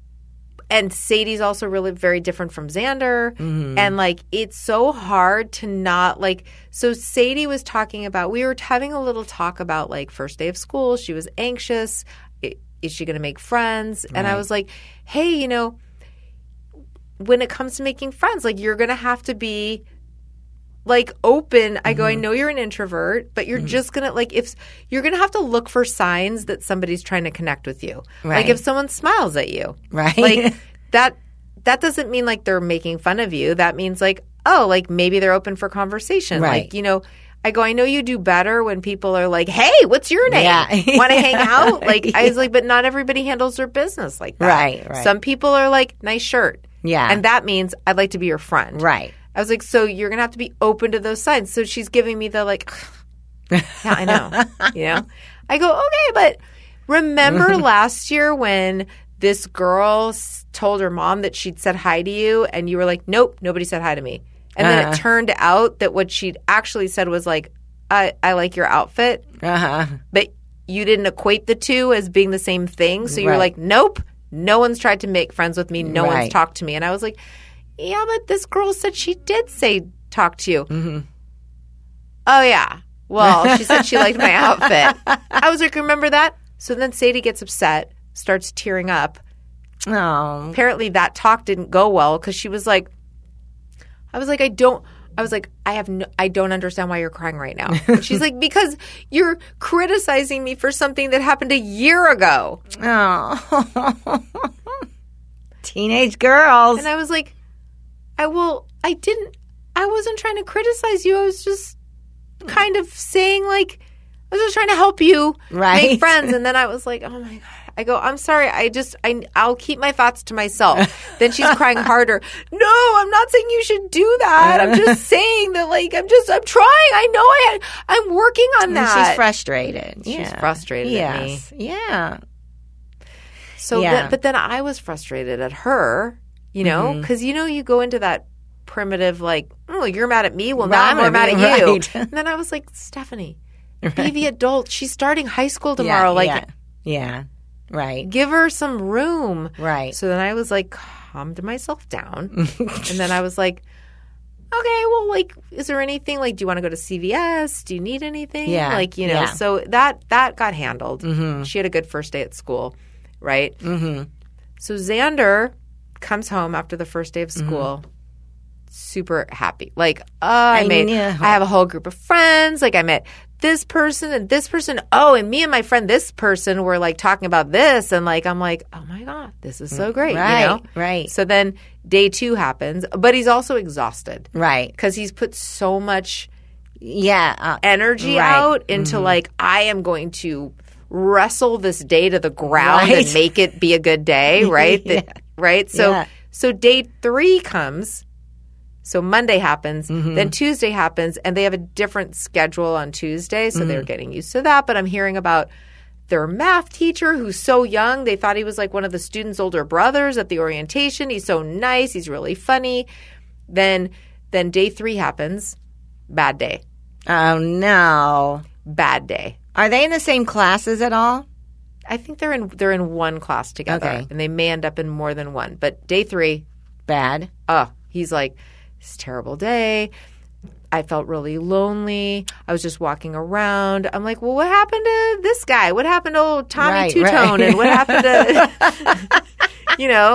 And Sadie's also really very different from Xander. And, like, it's so hard to not, like – so Sadie was talking about – we were having a little talk about, like, first day of school. She was anxious. I- Is she going to make friends? And I was like, hey, you know, when it comes to making friends, like, you're going to have to be – like open. I go, I know you're an introvert, but you're just going to like if you're going to have to look for signs that somebody's trying to connect with you. Right. Like if someone smiles at you. Right. Like that that doesn't mean like they're making fun of you. That means like, oh, like maybe they're open for conversation. Right. Like, you know, I go, I know you do better when people are like, hey, what's your name? Yeah. Want to hang out? Like I was like, but not everybody handles their business like that. Right, right. Some people are like, nice shirt. Yeah. And that means I'd like to be your friend. Right. I was like, so you're going to have to be open to those signs. So she's giving me the like, yeah, I know. You know? I go, okay, but remember last year when this girl s- told her mom that she'd said hi to you and you were like, nope, nobody said hi to me. And then Uh-huh. it turned out that what she'd actually said was like, I, I like your outfit, Uh-huh. but you didn't equate the two as being the same thing. So you were Right. like, nope, no one's tried to make friends with me. No one's Right. talked to me. And I was like, yeah, but this girl said she did say talk to you. Mm-hmm. Oh, yeah. Well, she said she liked my outfit. I was like, remember that? So then Sadie gets upset, starts tearing up. Oh. Apparently that talk didn't go well because she was like, I was like, I don't. I was like, I have no, I don't understand why you're crying right now. And she's like, because you're criticizing me for something that happened a year ago. Oh. Teenage girls. And I was like, I will, I didn't, I wasn't trying to criticize you. I was just kind of saying like, I was just trying to help you Right. make friends. And then I was like, oh my God. I go, I'm sorry. I just, I, I'll keep my thoughts to myself. Then she's crying harder. No, I'm not saying you should do that. I'm just saying that like, I'm just, I'm trying. I know I had, I'm working on And that. she's frustrated. She's Yeah. frustrated at me. Yes. Yeah. So, Yeah. then, but then I was frustrated at her, you know, because you know you go into that primitive like, oh, you're mad at me. Well, now Right, I'm more I'm mad at gonna be- you. right. And then I was like, Stephanie, be the adult. She's starting high school Yeah, tomorrow. like, yeah. Yeah. Right. give her some room. Right. So then I was like, calmed myself down, and then I was like, okay, well, like, is there anything like, do you want to go to C V S? Do you need anything? Yeah, like, you know. yeah. So that that got handled. Mm-hmm. She had a good first day at school, right? Mm-hmm. So Xander comes home after the first day of school. Mm-hmm. Super happy. Like, uh, I, I made, know. I have a whole group of friends. Like, I met this person and this person. Oh, and me and my friend, this person, were like talking about this. And like, I'm like, oh my God, this is so great. Right, You know? right. So then day two happens, but he's also exhausted Right. because he's put so much Yeah. Uh, energy Right. out into like, I am going to wrestle this day to the ground Right. and make it be a good day, right? Yeah. That, right? So Yeah. so day three comes. So Monday happens, Mm-hmm. then Tuesday happens, and they have a different schedule on Tuesday, so Mm-hmm. they're getting used to that. But I'm hearing about their math teacher who's so young. They thought he was like one of the students' older brothers at the orientation. He's so nice. He's really funny. Then then day three happens. Bad day. Oh, no. Bad day. Are they in the same classes at all? I think they're in they're in one class together, Okay. and they may end up in more than one. But day three, Bad. oh, he's like, it's a terrible day. I felt really lonely. I was just walking around. I'm like, well, what happened to this guy? What happened to old Tommy Right, Two Tone? right. And what happened to, you know,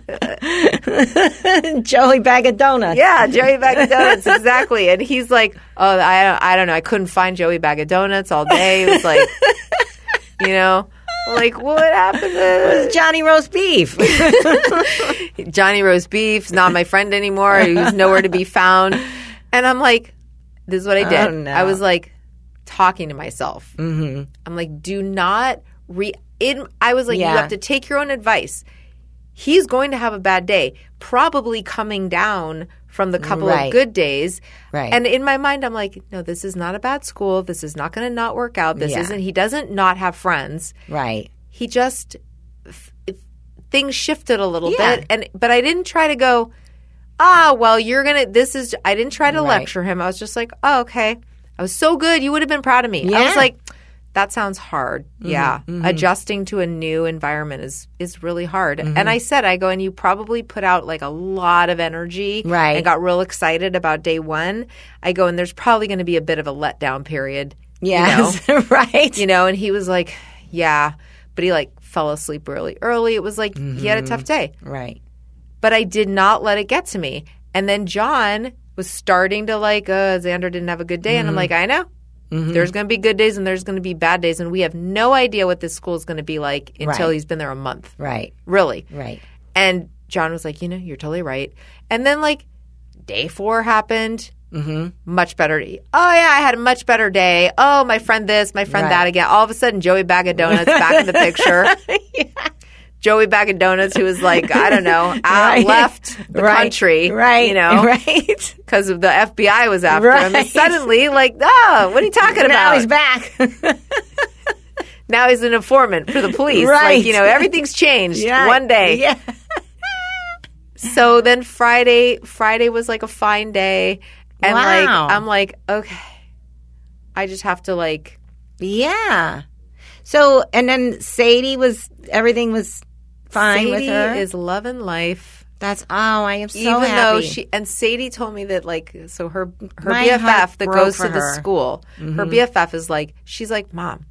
Joey Bag of Donuts. yeah, Joey Bag of Donuts, exactly. And he's like, oh, I, I don't know. I couldn't find Joey Bag of Donuts all day. It was like, you know, like, what happened to Johnny Roast Beef. Johnny Roast Beef's not my friend anymore. He was nowhere to be found. And I'm like, this is what I did. Oh, no. I was like talking to myself. Mm-hmm. I'm like, do not re. In, I was like, Yeah. you have to take your own advice. He's going to have a bad day, probably coming down from the couple Right. of good days. Right. And in my mind, I'm like, no, this is not a bad school. This is not going to not work out. This Yeah. isn't. He doesn't not have friends. Right. He just f- f- things shifted a little Yeah. bit, and but I didn't try to go, ah, well, you're gonna. This is. I didn't try to Right. lecture him. I was just like, oh, okay. I was so good. You would have been proud of me. I Yeah. was like, that sounds hard. Mm-hmm. Yeah, adjusting to a new environment is is really hard. Mm-hmm. And I said, I go, and you probably put out like a lot of energy, Right. and got real excited about day one. I go, and there's probably going to be a bit of a letdown period. Yes. You know? Right. You know, and he was like, yeah, but he like fell asleep really early. It was like he had a tough day. Right. But I did not let it get to me. And then John was starting to like, uh, Xander didn't have a good day. And I'm like, I know. There's going to be good days and there's going to be bad days. And we have no idea what this school is going to be like until Right. he's been there a month. Right. Really. Right. And John was like, you know, you're totally right. And then like day four happened. Mm-hmm. Much better. Oh, yeah, I had a much better day. Oh, my friend this, my friend Right. that again. All of a sudden, Joey Bag of Donuts back in the picture. Joey Bag of Donuts, who was like, I don't know, out, Right. left the Right. country, Right. you know, Right. because of the F B I was after him. And Right. suddenly, like, oh, what are you talking Now about? he's back. Now he's an informant for the police. Right. Like, you know, everything's changed Yeah. one day. Yeah. So then Friday, Friday was like a fine day. And like, Wow. I'm like, okay, I just have to like, Yeah. So, and then Sadie was, everything was fine with Sadie her? is loving life. That's, oh, I am so Even happy. though she, and Sadie told me that like, so her, her My B F heart F that broke goes for to the her. Mm-hmm. school, her B F F is like, she's like, Mom,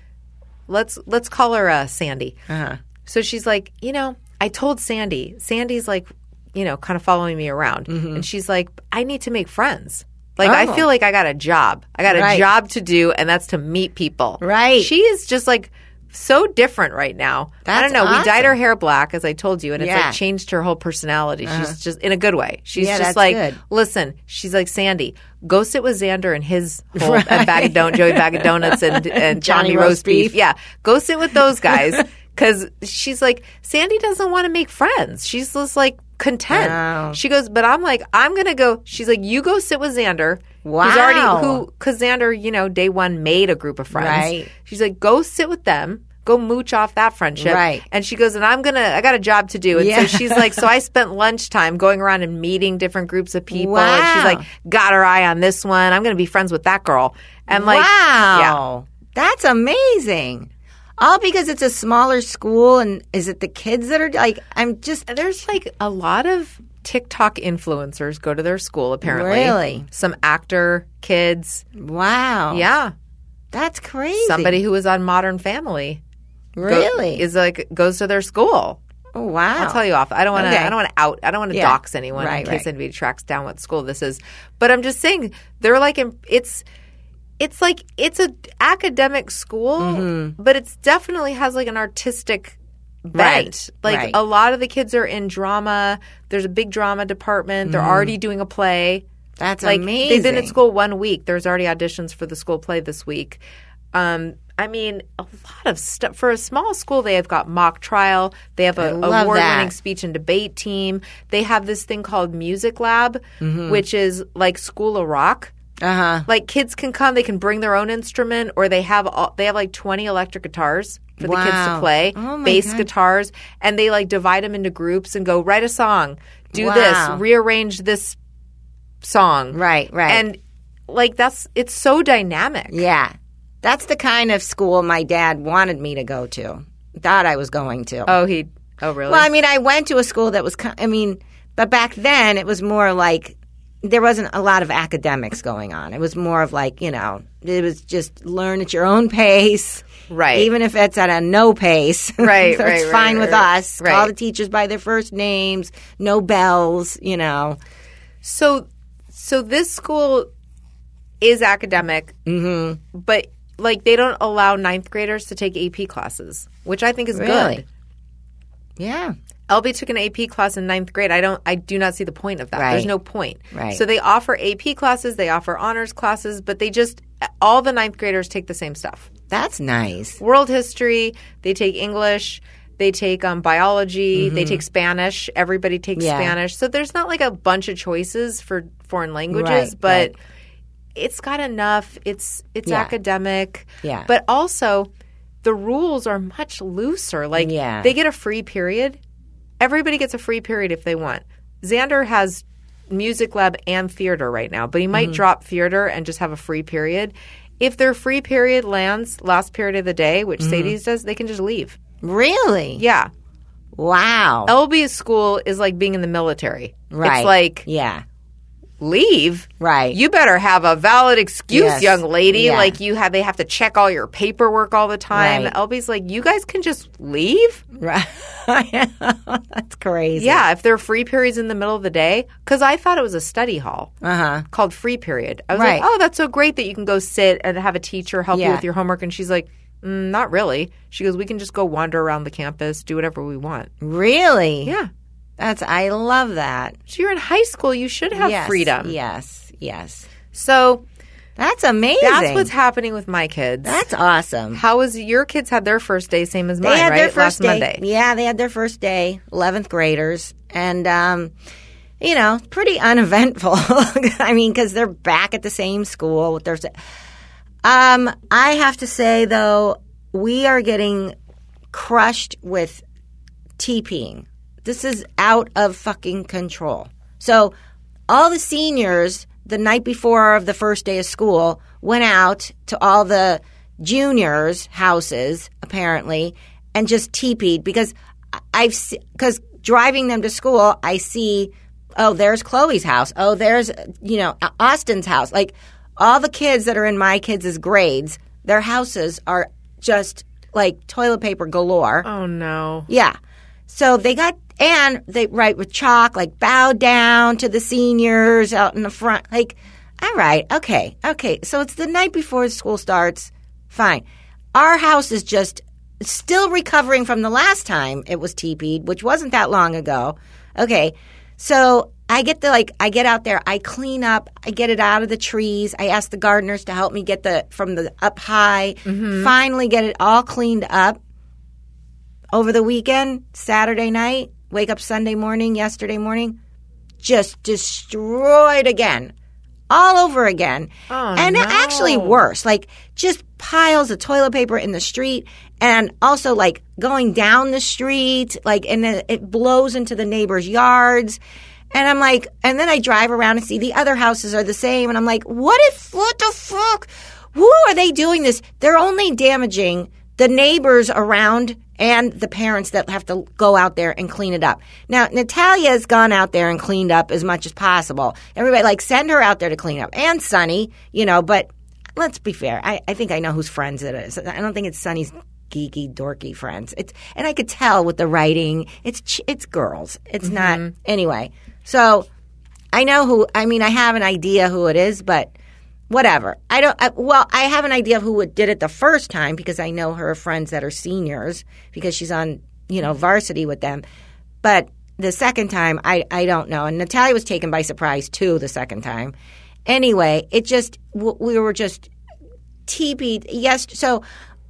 let's, let's call her uh, Sandy. Uh-huh. So she's like, you know, I told Sandy, Sandy's like, you know, kind of following me around. And she's like, I need to make friends. Like, Mm-hmm. Oh. I feel like I got a job. I got a Right. job to do, and that's to meet people. Right. She is just like so different right now. I That's don't know. We dyed awesome. her hair black, as I told you, and it's Yeah. like changed her whole personality. She's just in a good way. She's Yeah, just that's like, good. listen, she's like, Sandy, go sit with Xander and his whole Right. and bag of don- Joey Bag of Donuts and, and Johnny Johnny Roast Roast beef. Beef. Yeah. Go sit with those guys. Because she's like, Sandy doesn't want to make friends. She's just like content. Wow. She goes, but I'm like, I'm going to go. She's like, you go sit with Xander. Who's Wow. already, who, because Xander, you know, day one made a group of friends. Right. She's like, go sit with them. Go mooch off that friendship. Right. And she goes, and I'm going to, I got a job to do. And Yeah. so she's like, so I spent lunchtime going around and meeting different groups of people. And Wow. she's like, got her eye on this one. I'm going to be friends with that girl. And like, yeah. wow. That's amazing. All because it's a smaller school, and is it the kids that are like, I'm just, And there's like a lot of TikTok influencers go to their school, apparently. Really? Some actor kids. wow. Yeah. That's crazy. Somebody who was on Modern Family. go- Really? is like, goes to their school. oh, wow. I'll tell you off. I don't want to. Okay. I don't want to out. I don't want to Yeah. dox anyone Right, in case right. anybody tracks down what school this is. But I'm just saying they're like in- it's. It's like it's a academic school, Mm-hmm. but it's definitely has like an artistic bent. Right, Like right. a lot of the kids are in drama. There's a big drama department. They're already doing a play. That's Like amazing. they've been at school one week. There's already auditions for the school play this week. Um, I mean, a lot of stuff. For a small school, they have got mock trial. They have a love award-winning that. speech and debate team. They have this thing called Music Lab, which is like School of Rock. Uh-huh. Like kids can come, they can bring their own instrument, or they have all, they have like twenty electric guitars for the kids to Wow. play, Oh my bass God. guitars, and they like divide them into groups and go write a song, do Wow. this, rearrange this song, Right, right. and like that's it's so dynamic. Yeah. That's the kind of school my dad wanted me to go to. Thought I was going to. Oh, he. Oh, really? Well, I mean, I went to a school that was, ki- I mean, but back then it was more like there wasn't a lot of academics going on. It was more of like, you know, it was just learn at your own pace. Right. Even if it's at a no pace. Right, so right, it's right, fine right, with right. us. Right. Call the teachers by their first names. No bells, you know. So, so this school is academic, Mm-hmm. but like they don't allow ninth graders to take A P classes, which I think is Really? good. Yeah. L B took an A P class in ninth grade. I don't. I do not see the point of that. Right. There's no point. Right. So they offer A P classes, they offer honors classes, but they just all the ninth graders take the same stuff. That's nice. World history. They take English. They take um, biology. They take Spanish. Everybody takes Mm-hmm. Yeah. Spanish. So there's not like a bunch of choices for foreign languages, Right, but right. it's got enough. It's it's Yeah. academic. Yeah. But also, the rules are much looser. Like Yeah. they get a free period. Everybody gets a free period if they want. Xander has music lab and theater right now, but he might Mm-hmm. drop theater and just have a free period. If their free period lands last period of the day, which Mm-hmm. Sadie's does, they can just leave. Really? Yeah. Wow. L B's school is like being in the military. Right. It's like, Yeah. leave? Right. You better have a valid excuse, Yes. young lady. Yeah. Like you have they have to check all your paperwork all the time. Right. L B's like, you guys can just leave? Right. That's crazy. Yeah, if there are free periods in the middle of the day. Because I thought it was a study hall Uh-huh. called free period. I was Right. like, oh, that's so great that you can go sit and have a teacher help you Yeah. with your homework. And she's like, mm, not really. She goes, we can just go wander around the campus, do whatever we want. Really? Yeah. That's I love that. So you're in high school. You should have yes. freedom. Yes. Yes. So That's amazing. that's what's happening with my kids. That's awesome. How was your kids had their first day, same as They mine, had right? their first Last day. Monday. Yeah, they had their first day, eleventh graders, and um, you know, pretty uneventful. I mean, because they're back at the same school with their. Um, I have to say though, we are getting crushed with TPing. This is out of fucking control. So, all the seniors the night before of the first day of school went out to all the juniors' houses apparently and just teepeed because I've because driving them to school I see oh there's Chloe's house, oh there's you know Austin's house, like all the kids that are in my kids' grades, their houses are just like toilet paper galore. Oh no. Yeah. So they got, and they write with chalk, like bow down to the seniors out in the front. Like, all right, okay, okay. So it's the night before school starts. Fine. Our house is just still recovering from the last time it was teepeed, which wasn't that long ago. Okay. So I get the, like, I get out there, I clean up, I get it out of the trees. I ask the gardeners to help me get the, from the up high, finally get it all cleaned up. Over the weekend, Saturday night, wake up Sunday morning, yesterday morning, just destroyed again. All over again. Oh, and no. actually worse, like just piles of toilet paper in the street and also like going down the street, like, and then it blows into the neighbors' yards. And I'm like, and then I drive around and see the other houses are the same. And I'm like, what if, what the fuck? Who are they doing this? They're only damaging the neighbors around and the parents that have to go out there and clean it up. Now, Natalia's gone out there and cleaned up as much as possible. Everybody, like, send her out there to clean up. And Sunny, you know, but let's be fair. I, I think I know whose friends it is. I don't think it's Sunny's geeky, dorky friends. It's and I could tell with the writing. It's ch- it's girls. It's not – anyway. So I know who – I mean, I have an idea who it is, but – whatever. I don't. I, well, I have an idea of who did it the first time because I know her friends that are seniors because she's on, you know, varsity with them. But the second time, I I don't know. And Natalia was taken by surprise too the second time. Anyway, it just w- we were just teepeed. Yes. So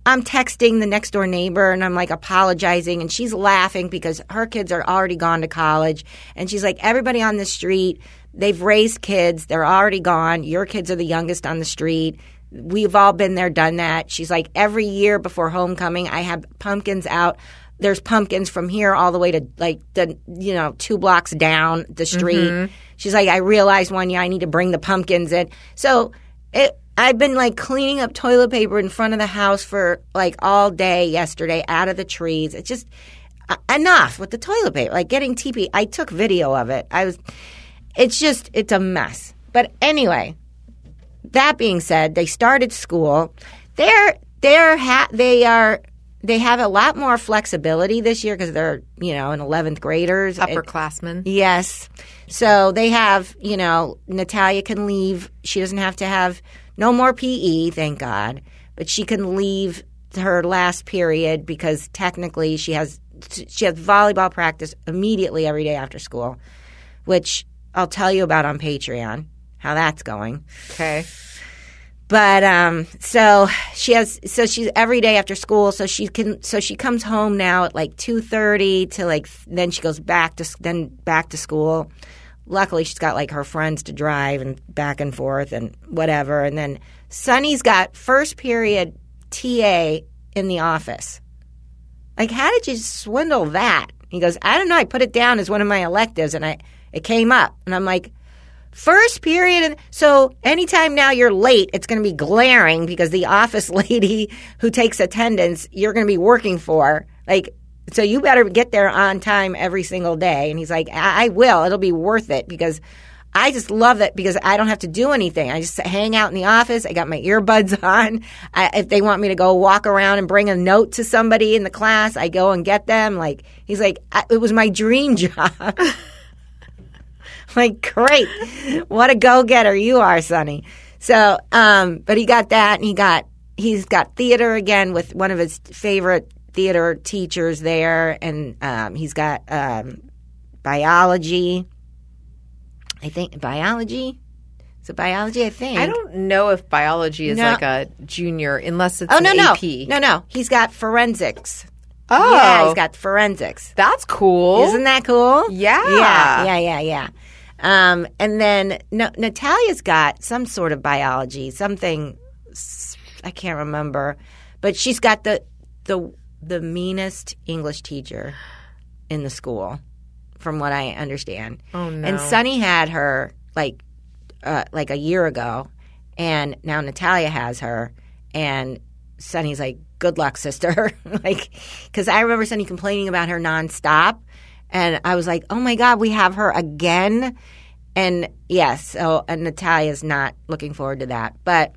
I'm texting the next door neighbor and I'm like apologizing and she's laughing because her kids are already gone to college. And she's like, everybody on the street, they've raised kids. They're already gone. Your kids are the youngest on the street. We've all been there, done that. She's like, every year before homecoming, I have pumpkins out. There's pumpkins from here all the way to like the, you know, two blocks down the street. Mm-hmm. She's like, I realized one year I need to bring the pumpkins in. So it, I've been like cleaning up toilet paper in front of the house for like all day yesterday out of the trees. It's just uh, enough with the toilet paper, like getting T P. I took video of it. I was, it's just, it's a mess. But anyway, that being said, they started school. They're, they're, ha- they are, They have a lot more flexibility this year because they're, you know, in eleventh graders. Upperclassmen. Yes. So they have, you know, Natalia can leave. She doesn't have to have no more P E, thank God. But she can leave her last period because technically she has she has volleyball practice immediately every day after school, which I'll tell you about on Patreon, how that's going. Okay. But um, so she has, so she's every day after school. So she can, so she comes home now at like two thirty to like, then she goes back to then back to school. Luckily, she's got like her friends to drive and back and forth and whatever. And then Sonny's got first period T A in the office. Like, how did you swindle that? He goes, I don't know. I put it down as one of my electives, and I it came up, and I'm like. First period, and so anytime now you're late, it's going to be glaring because the office lady who takes attendance, you're going to be working for. Like, so you better get there on time every single day. And he's like, I, I will. It'll be worth it because I just love it because I don't have to do anything. I just hang out in the office. I got my earbuds on. I, if they want me to go walk around and bring a note to somebody in the class, I go and get them. Like, he's like, I, it was my dream job. Like, great. What a go-getter you are, Sonny. So, um, but he got that, and he got, he's got theater again with one of his favorite theater teachers there, and um, he's got um, biology. I think, biology? Is it biology, I think? I don't know if biology is No. like a junior, unless it's Oh, an no, no. A P. No, no. He's got forensics. Oh. Yeah, he's got forensics. That's cool. Isn't that cool? Yeah. Yeah, yeah, yeah, yeah. Um, and then no, Natalia's got some sort of biology, something I can't remember, but she's got the the the meanest English teacher in the school, from what I understand. Oh no! And Sonny had her like uh, like a year ago, and now Natalia has her, and Sonny's like, "Good luck, sister." Like, because I remember Sonny complaining about her nonstop. And I was like, oh, my God, we have her again. And, yes, so and Natalia's not looking forward to that. But,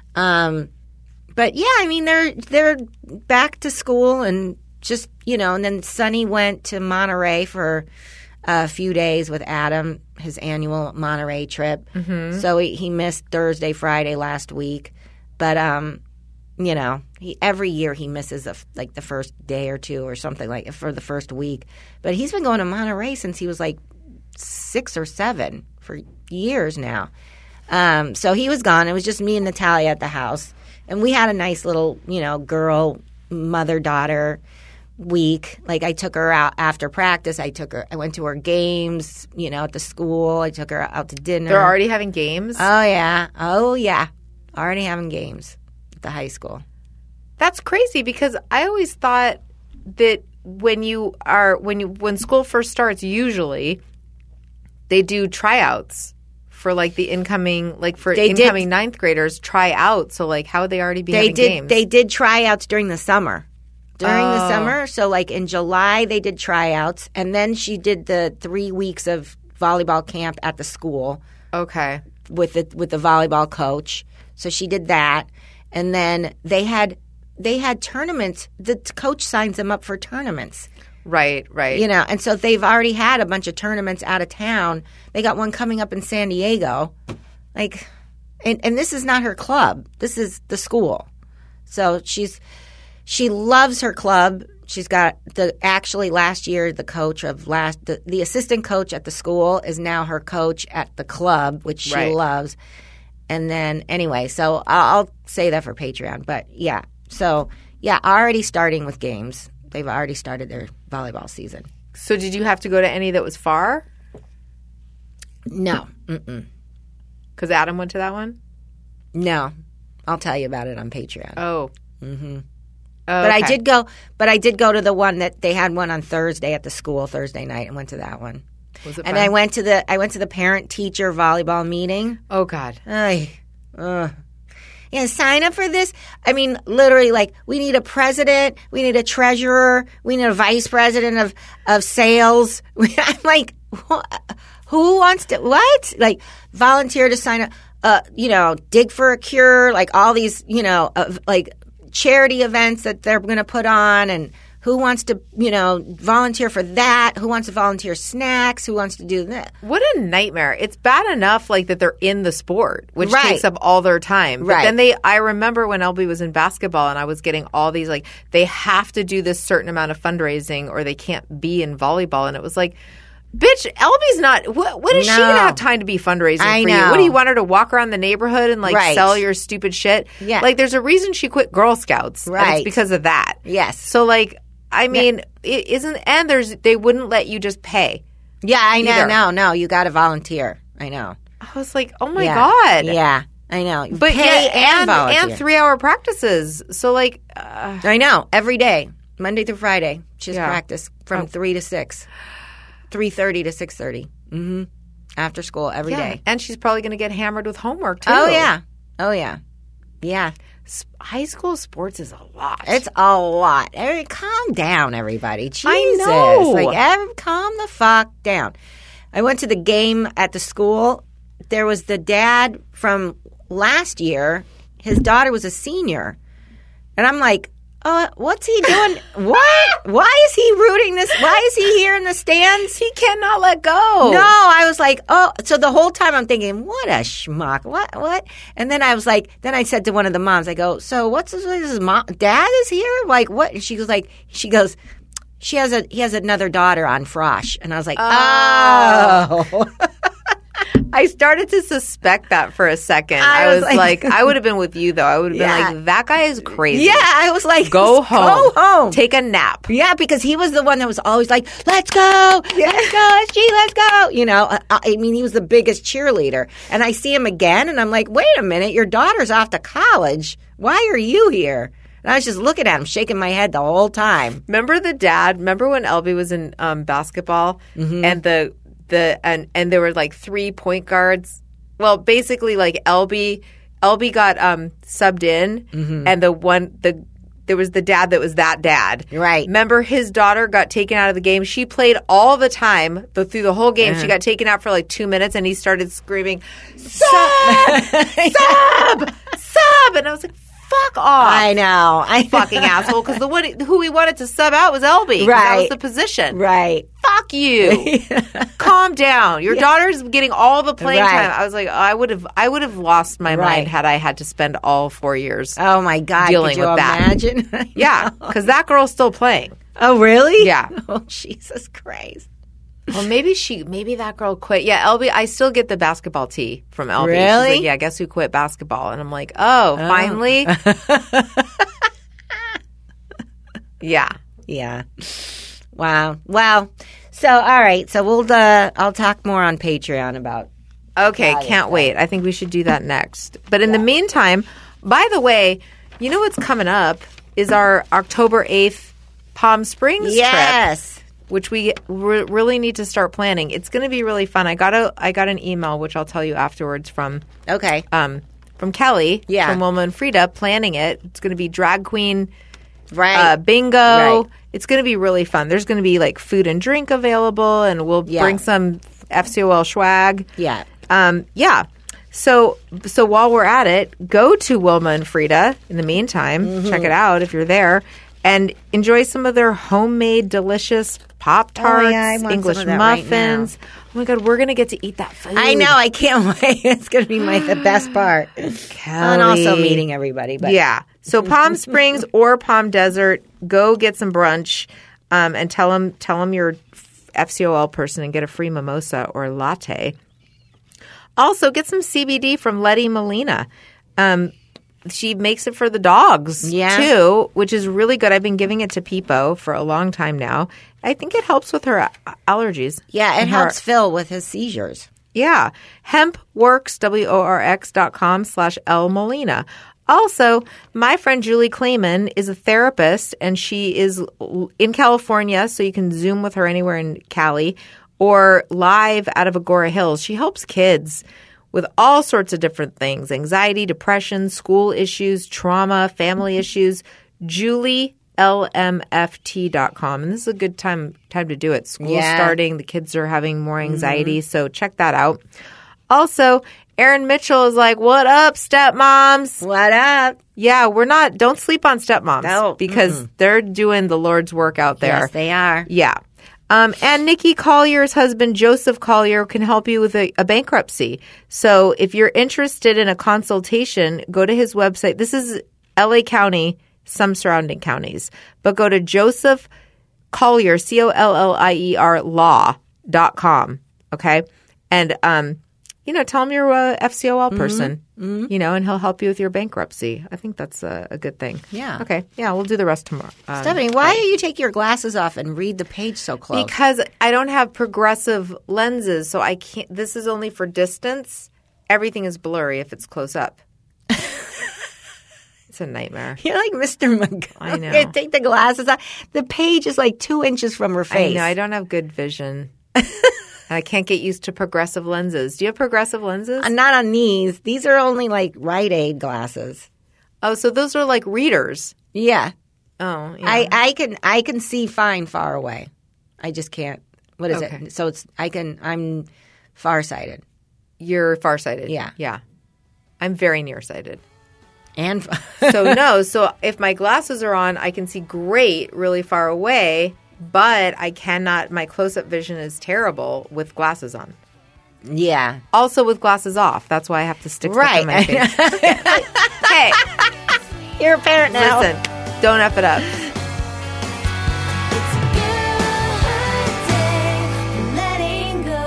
um, but yeah, I mean, they're they're back to school and just, you know, and then Sonny went to Monterey for a few days with Adam, his annual Monterey trip. Mm-hmm. So he, he missed Thursday, Friday last week. But, um, you know, he, every year he misses a, like the first day or two or something like for the first week. But he's been going to Monterey since he was like six or seven for years now. Um, so he was gone. It was just me and Natalia at the house. And we had a nice little, you know, girl, mother-daughter week. Like I took her out after practice. I took her, I went to her games, you know, at the school. I took her out to dinner. They're already having games? Oh, yeah. Oh, yeah. Already having games. The high school. That's crazy because I always thought that when you are when you when school first starts, usually they do tryouts for like the incoming like for They incoming did. ninth graders try out. So like how would they already be They having did. games? They did tryouts during the summer. During the Oh. summer, so like in July they did tryouts, and then she did the three weeks of volleyball camp at the school Okay. with the with the volleyball coach. So she did that. And then they had they had tournaments. The t- coach signs them up for tournaments, Right, right. you know. And so they've already had a bunch of tournaments out of town. They got one coming up in San Diego, like, and, and this is not her club. This is the school. So she's she loves her club. She's got the actually last year the coach of last the, the assistant coach at the school is now her coach at the club, which she Right. loves. And then, anyway, so I'll, I'll say that for Patreon. But, yeah. So, Yeah, already starting with games. They've already started their volleyball season. So did you have to go to any that was far? No. Mm-mm. Because Adam went to that one? No. I'll tell you about it on Patreon. Oh. Mm-hmm. Oh, but I okay. did go but I did go to the one that they had one on Thursday at the school Thursday night and went to that one. Was it and fun? I went to the I went to the parent teacher volleyball meeting. Oh, God. Ay, ugh. Yeah, sign up for this. I mean, literally, like, we need a president, we need a treasurer, we need a vice president of, of sales. I'm like, what? Who wants to, what? Like, volunteer to sign up, uh, you know, dig for a cure, like all these, you know, uh, like charity events that they're going to put on, and who wants to, you know, volunteer for that? Who wants to volunteer snacks? Who wants to do that? What a nightmare. It's bad enough like that they're in the sport, which Right. takes up all their time. But Right. then they I remember when L B was in basketball and I was getting all these like they have to do this certain amount of fundraising or they can't be in volleyball, and it was like, bitch, L B's not what what is she No. gonna have time to be fundraising I for you? know. What do you want her to walk around the neighborhood and like Right. sell your stupid shit? Yeah. Like there's a reason she quit Girl Scouts. And Right. it's because of that. Yes. So like I mean, it isn't and there's they wouldn't let you just pay. Yeah, I know. Either. No, no, you got to volunteer. I know. I was like, oh my yeah. God. Yeah, I know. But Pay yeah, and volunteer. and three hour practices. So like, uh, I know. Every day, Monday through Friday, she's Yeah. practice from Oh. three to six, three thirty to six thirty. Mm-hmm. After school every day. yeah, and she's probably going to get hammered with homework too. Oh yeah. Oh yeah. Yeah. S- high school sports is a lot. It's a lot. Every, calm down, everybody. Jesus. I know. Like, every, calm the fuck down. I went to the game at the school. There was the dad from last year. His daughter was a senior. And I'm like, oh, what's he doing? What? Why is he rooting this? Why is he here in the stands? he cannot let go. No, I was like, oh, so the whole time I'm thinking, what a schmuck, what, what? And then I was like, then I said to one of the moms, I go, so what's this, his mom, dad is here? Like, what? And she goes like, she goes, she has a, he has another daughter on Frosh. And I was like, oh. I started to suspect that for a second. I I, was was, like- like, I would have been with you though. I would have Yeah. been like, that guy is crazy. Yeah, I was like, Go home. Go home. Take a nap. Yeah, because he was the one that was always like, let's go, let's go, S G, let's go. You know, I, I mean, he was the biggest cheerleader. And I see him again, and I'm like, wait a minute, your daughter's off to college. Why are you here? And I was just looking at him, shaking my head the whole time. Remember the dad? Remember when L B was in um, basketball Mm-hmm. and the the and and there were like three point guards. Well, basically, like L B, L B got um, subbed in, Mm-hmm. and the one the there was the dad that was that dad. Right. Remember, his daughter got taken out of the game. She played all the time, the, through the whole game. She got taken out for like two minutes, and he started screaming, "Sub, sub, sub!" And I was like, "Fuck off!" I know. I fucking asshole, because the one who he wanted to sub out was L B. 'cause That Right. was the position. Right. Fuck you. Calm down. Your daughter's getting all the playing Right. time. I was like, oh, I would have, I would have lost my Right. mind had I had to spend all four years. Oh, my God. Dealing Could you with that. imagine? Yeah, because that girl's still playing. Oh, really? Yeah. Oh, Jesus Christ. Well, maybe she, maybe that girl quit. Yeah, L B. I still get the basketball tea from L B. She's Really? like, yeah, guess who quit basketball? And I'm like, oh, finally. Yeah. Yeah. Wow. Well, so, all right. So we'll, uh, I'll talk more on Patreon about. Okay, Got it. can't wait. I think we should do that next. But in the meantime, by the way, you know what's coming up is our October eighth Palm Springs trip, Yes. which we re- really need to start planning. It's going to be really fun. I got a I got an email, which I'll tell you afterwards, from Okay. um from Kelly, Yeah. from Wilma and Frida, planning it. It's going to be drag queen Right. uh, bingo. Right. It's going to be really fun. There's going to be like food and drink available, and we'll Yeah. bring some F C O L swag. Yeah. Um, yeah. So so while we're at it, go to Wilma and Frida in the meantime. Mm-hmm. Check it out if you're there. And enjoy some of their homemade delicious Pop-Tarts, Oh, yeah, I want some English of that right muffins. Oh my God, we're going to get to eat that food. I know. I can't wait. It's going to be my the best part. And also meeting everybody. But Yeah. So Palm Springs or Palm Desert, go get some brunch, um, and tell them tell them you're F C O L person and get a free mimosa or latte. Also, get some C B D from Letty Molina. Um, she makes it for the dogs Yeah. too, which is really good. I've been giving it to Peepo for a long time now. I think it helps with her a- allergies. Yeah, it And her- helps Phil with his seizures. Yeah. Hempworks, W O R X dot com slash L Molina. Also, my friend Julie Clayman is a therapist, and she is l- in California, so you can Zoom with her anywhere in Cali or live out of Agora Hills. She helps kids with all sorts of different things: anxiety, depression, school issues, trauma, family issues. Julie L M F T dot com. And this is a good time time to do it. School's Yeah. starting. The kids are having more anxiety. So check that out. Also, Erin Mitchell is like, what up, stepmoms? What up? Yeah, we're not, don't sleep on stepmoms No, because they're doing the Lord's work out there. Yes, they are. Yeah. Um, and Nikki Collier's husband, Joseph Collier, can help you with a, a bankruptcy. So if you're interested in a consultation, go to his website. This is L A County, some surrounding counties. But go to Joseph Collier, C O L L I E R, law dot com. Okay? And, um, you know, tell him you're a F C O L person, you know, and he'll help you with your bankruptcy. I think that's a, a good thing. Yeah. Okay. Yeah, we'll do the rest tomorrow. Um, Stephanie, why do you take your glasses off and read the page so close? Because I don't have progressive lenses, so I can't. This is only for distance. Everything is blurry if it's close up. It's a nightmare. You're like Mister McGonagall. I know. Take the glasses off. The page is like two inches from her I face. know. I don't have good vision. I can't get used to progressive lenses. Do you have progressive lenses? Uh, Not on these. These are only like Rite Aid glasses. Oh, so those are like readers. Yeah. Oh, yeah. I, I can I can see fine far away. I just can't. What is Okay. it? So it's I can I'm farsighted You're farsighted. Yeah. Yeah. I'm very nearsighted. and So no, so if my glasses are on, I can see great really far away, but I cannot, my close-up vision is terrible with glasses on. yeah. Also with glasses off. That's why I have to stick stuff Right. in my face. Hey, You're a parent now. listen, don't F it up. It's a good day for letting go.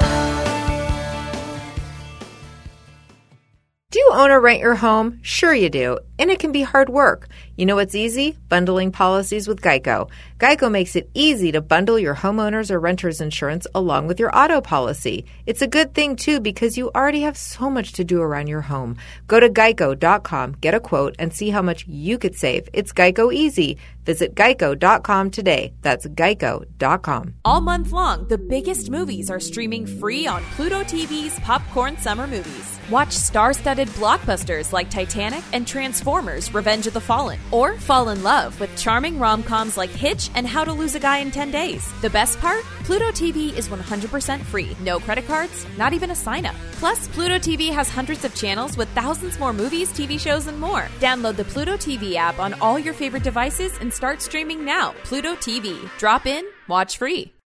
Do you own or rent your home? Sure you do. And it can be hard work. You know what's easy? Bundling policies with Geico. Geico makes it easy to bundle your homeowners or renters insurance along with your auto policy. It's a good thing, too, because you already have so much to do around your home. Go to geico dot com, get a quote, and see how much you could save. It's Geico easy. Visit geico dot com today. That's geico dot com. All month long, the biggest movies are streaming free on Pluto T V's Popcorn Summer Movies. Watch star-studded blockbusters like Titanic and Transformers: Revenge of the Fallen, or fall in love with charming rom-coms like Hitch and How to Lose a Guy in ten days. The best part? Pluto T V is one hundred percent free. No credit cards, not even a sign-up. Plus, Pluto T V has hundreds of channels with thousands more movies, T V shows, and more. Download the Pluto T V app on all your favorite devices and start streaming now. Pluto T V. Drop in, watch free.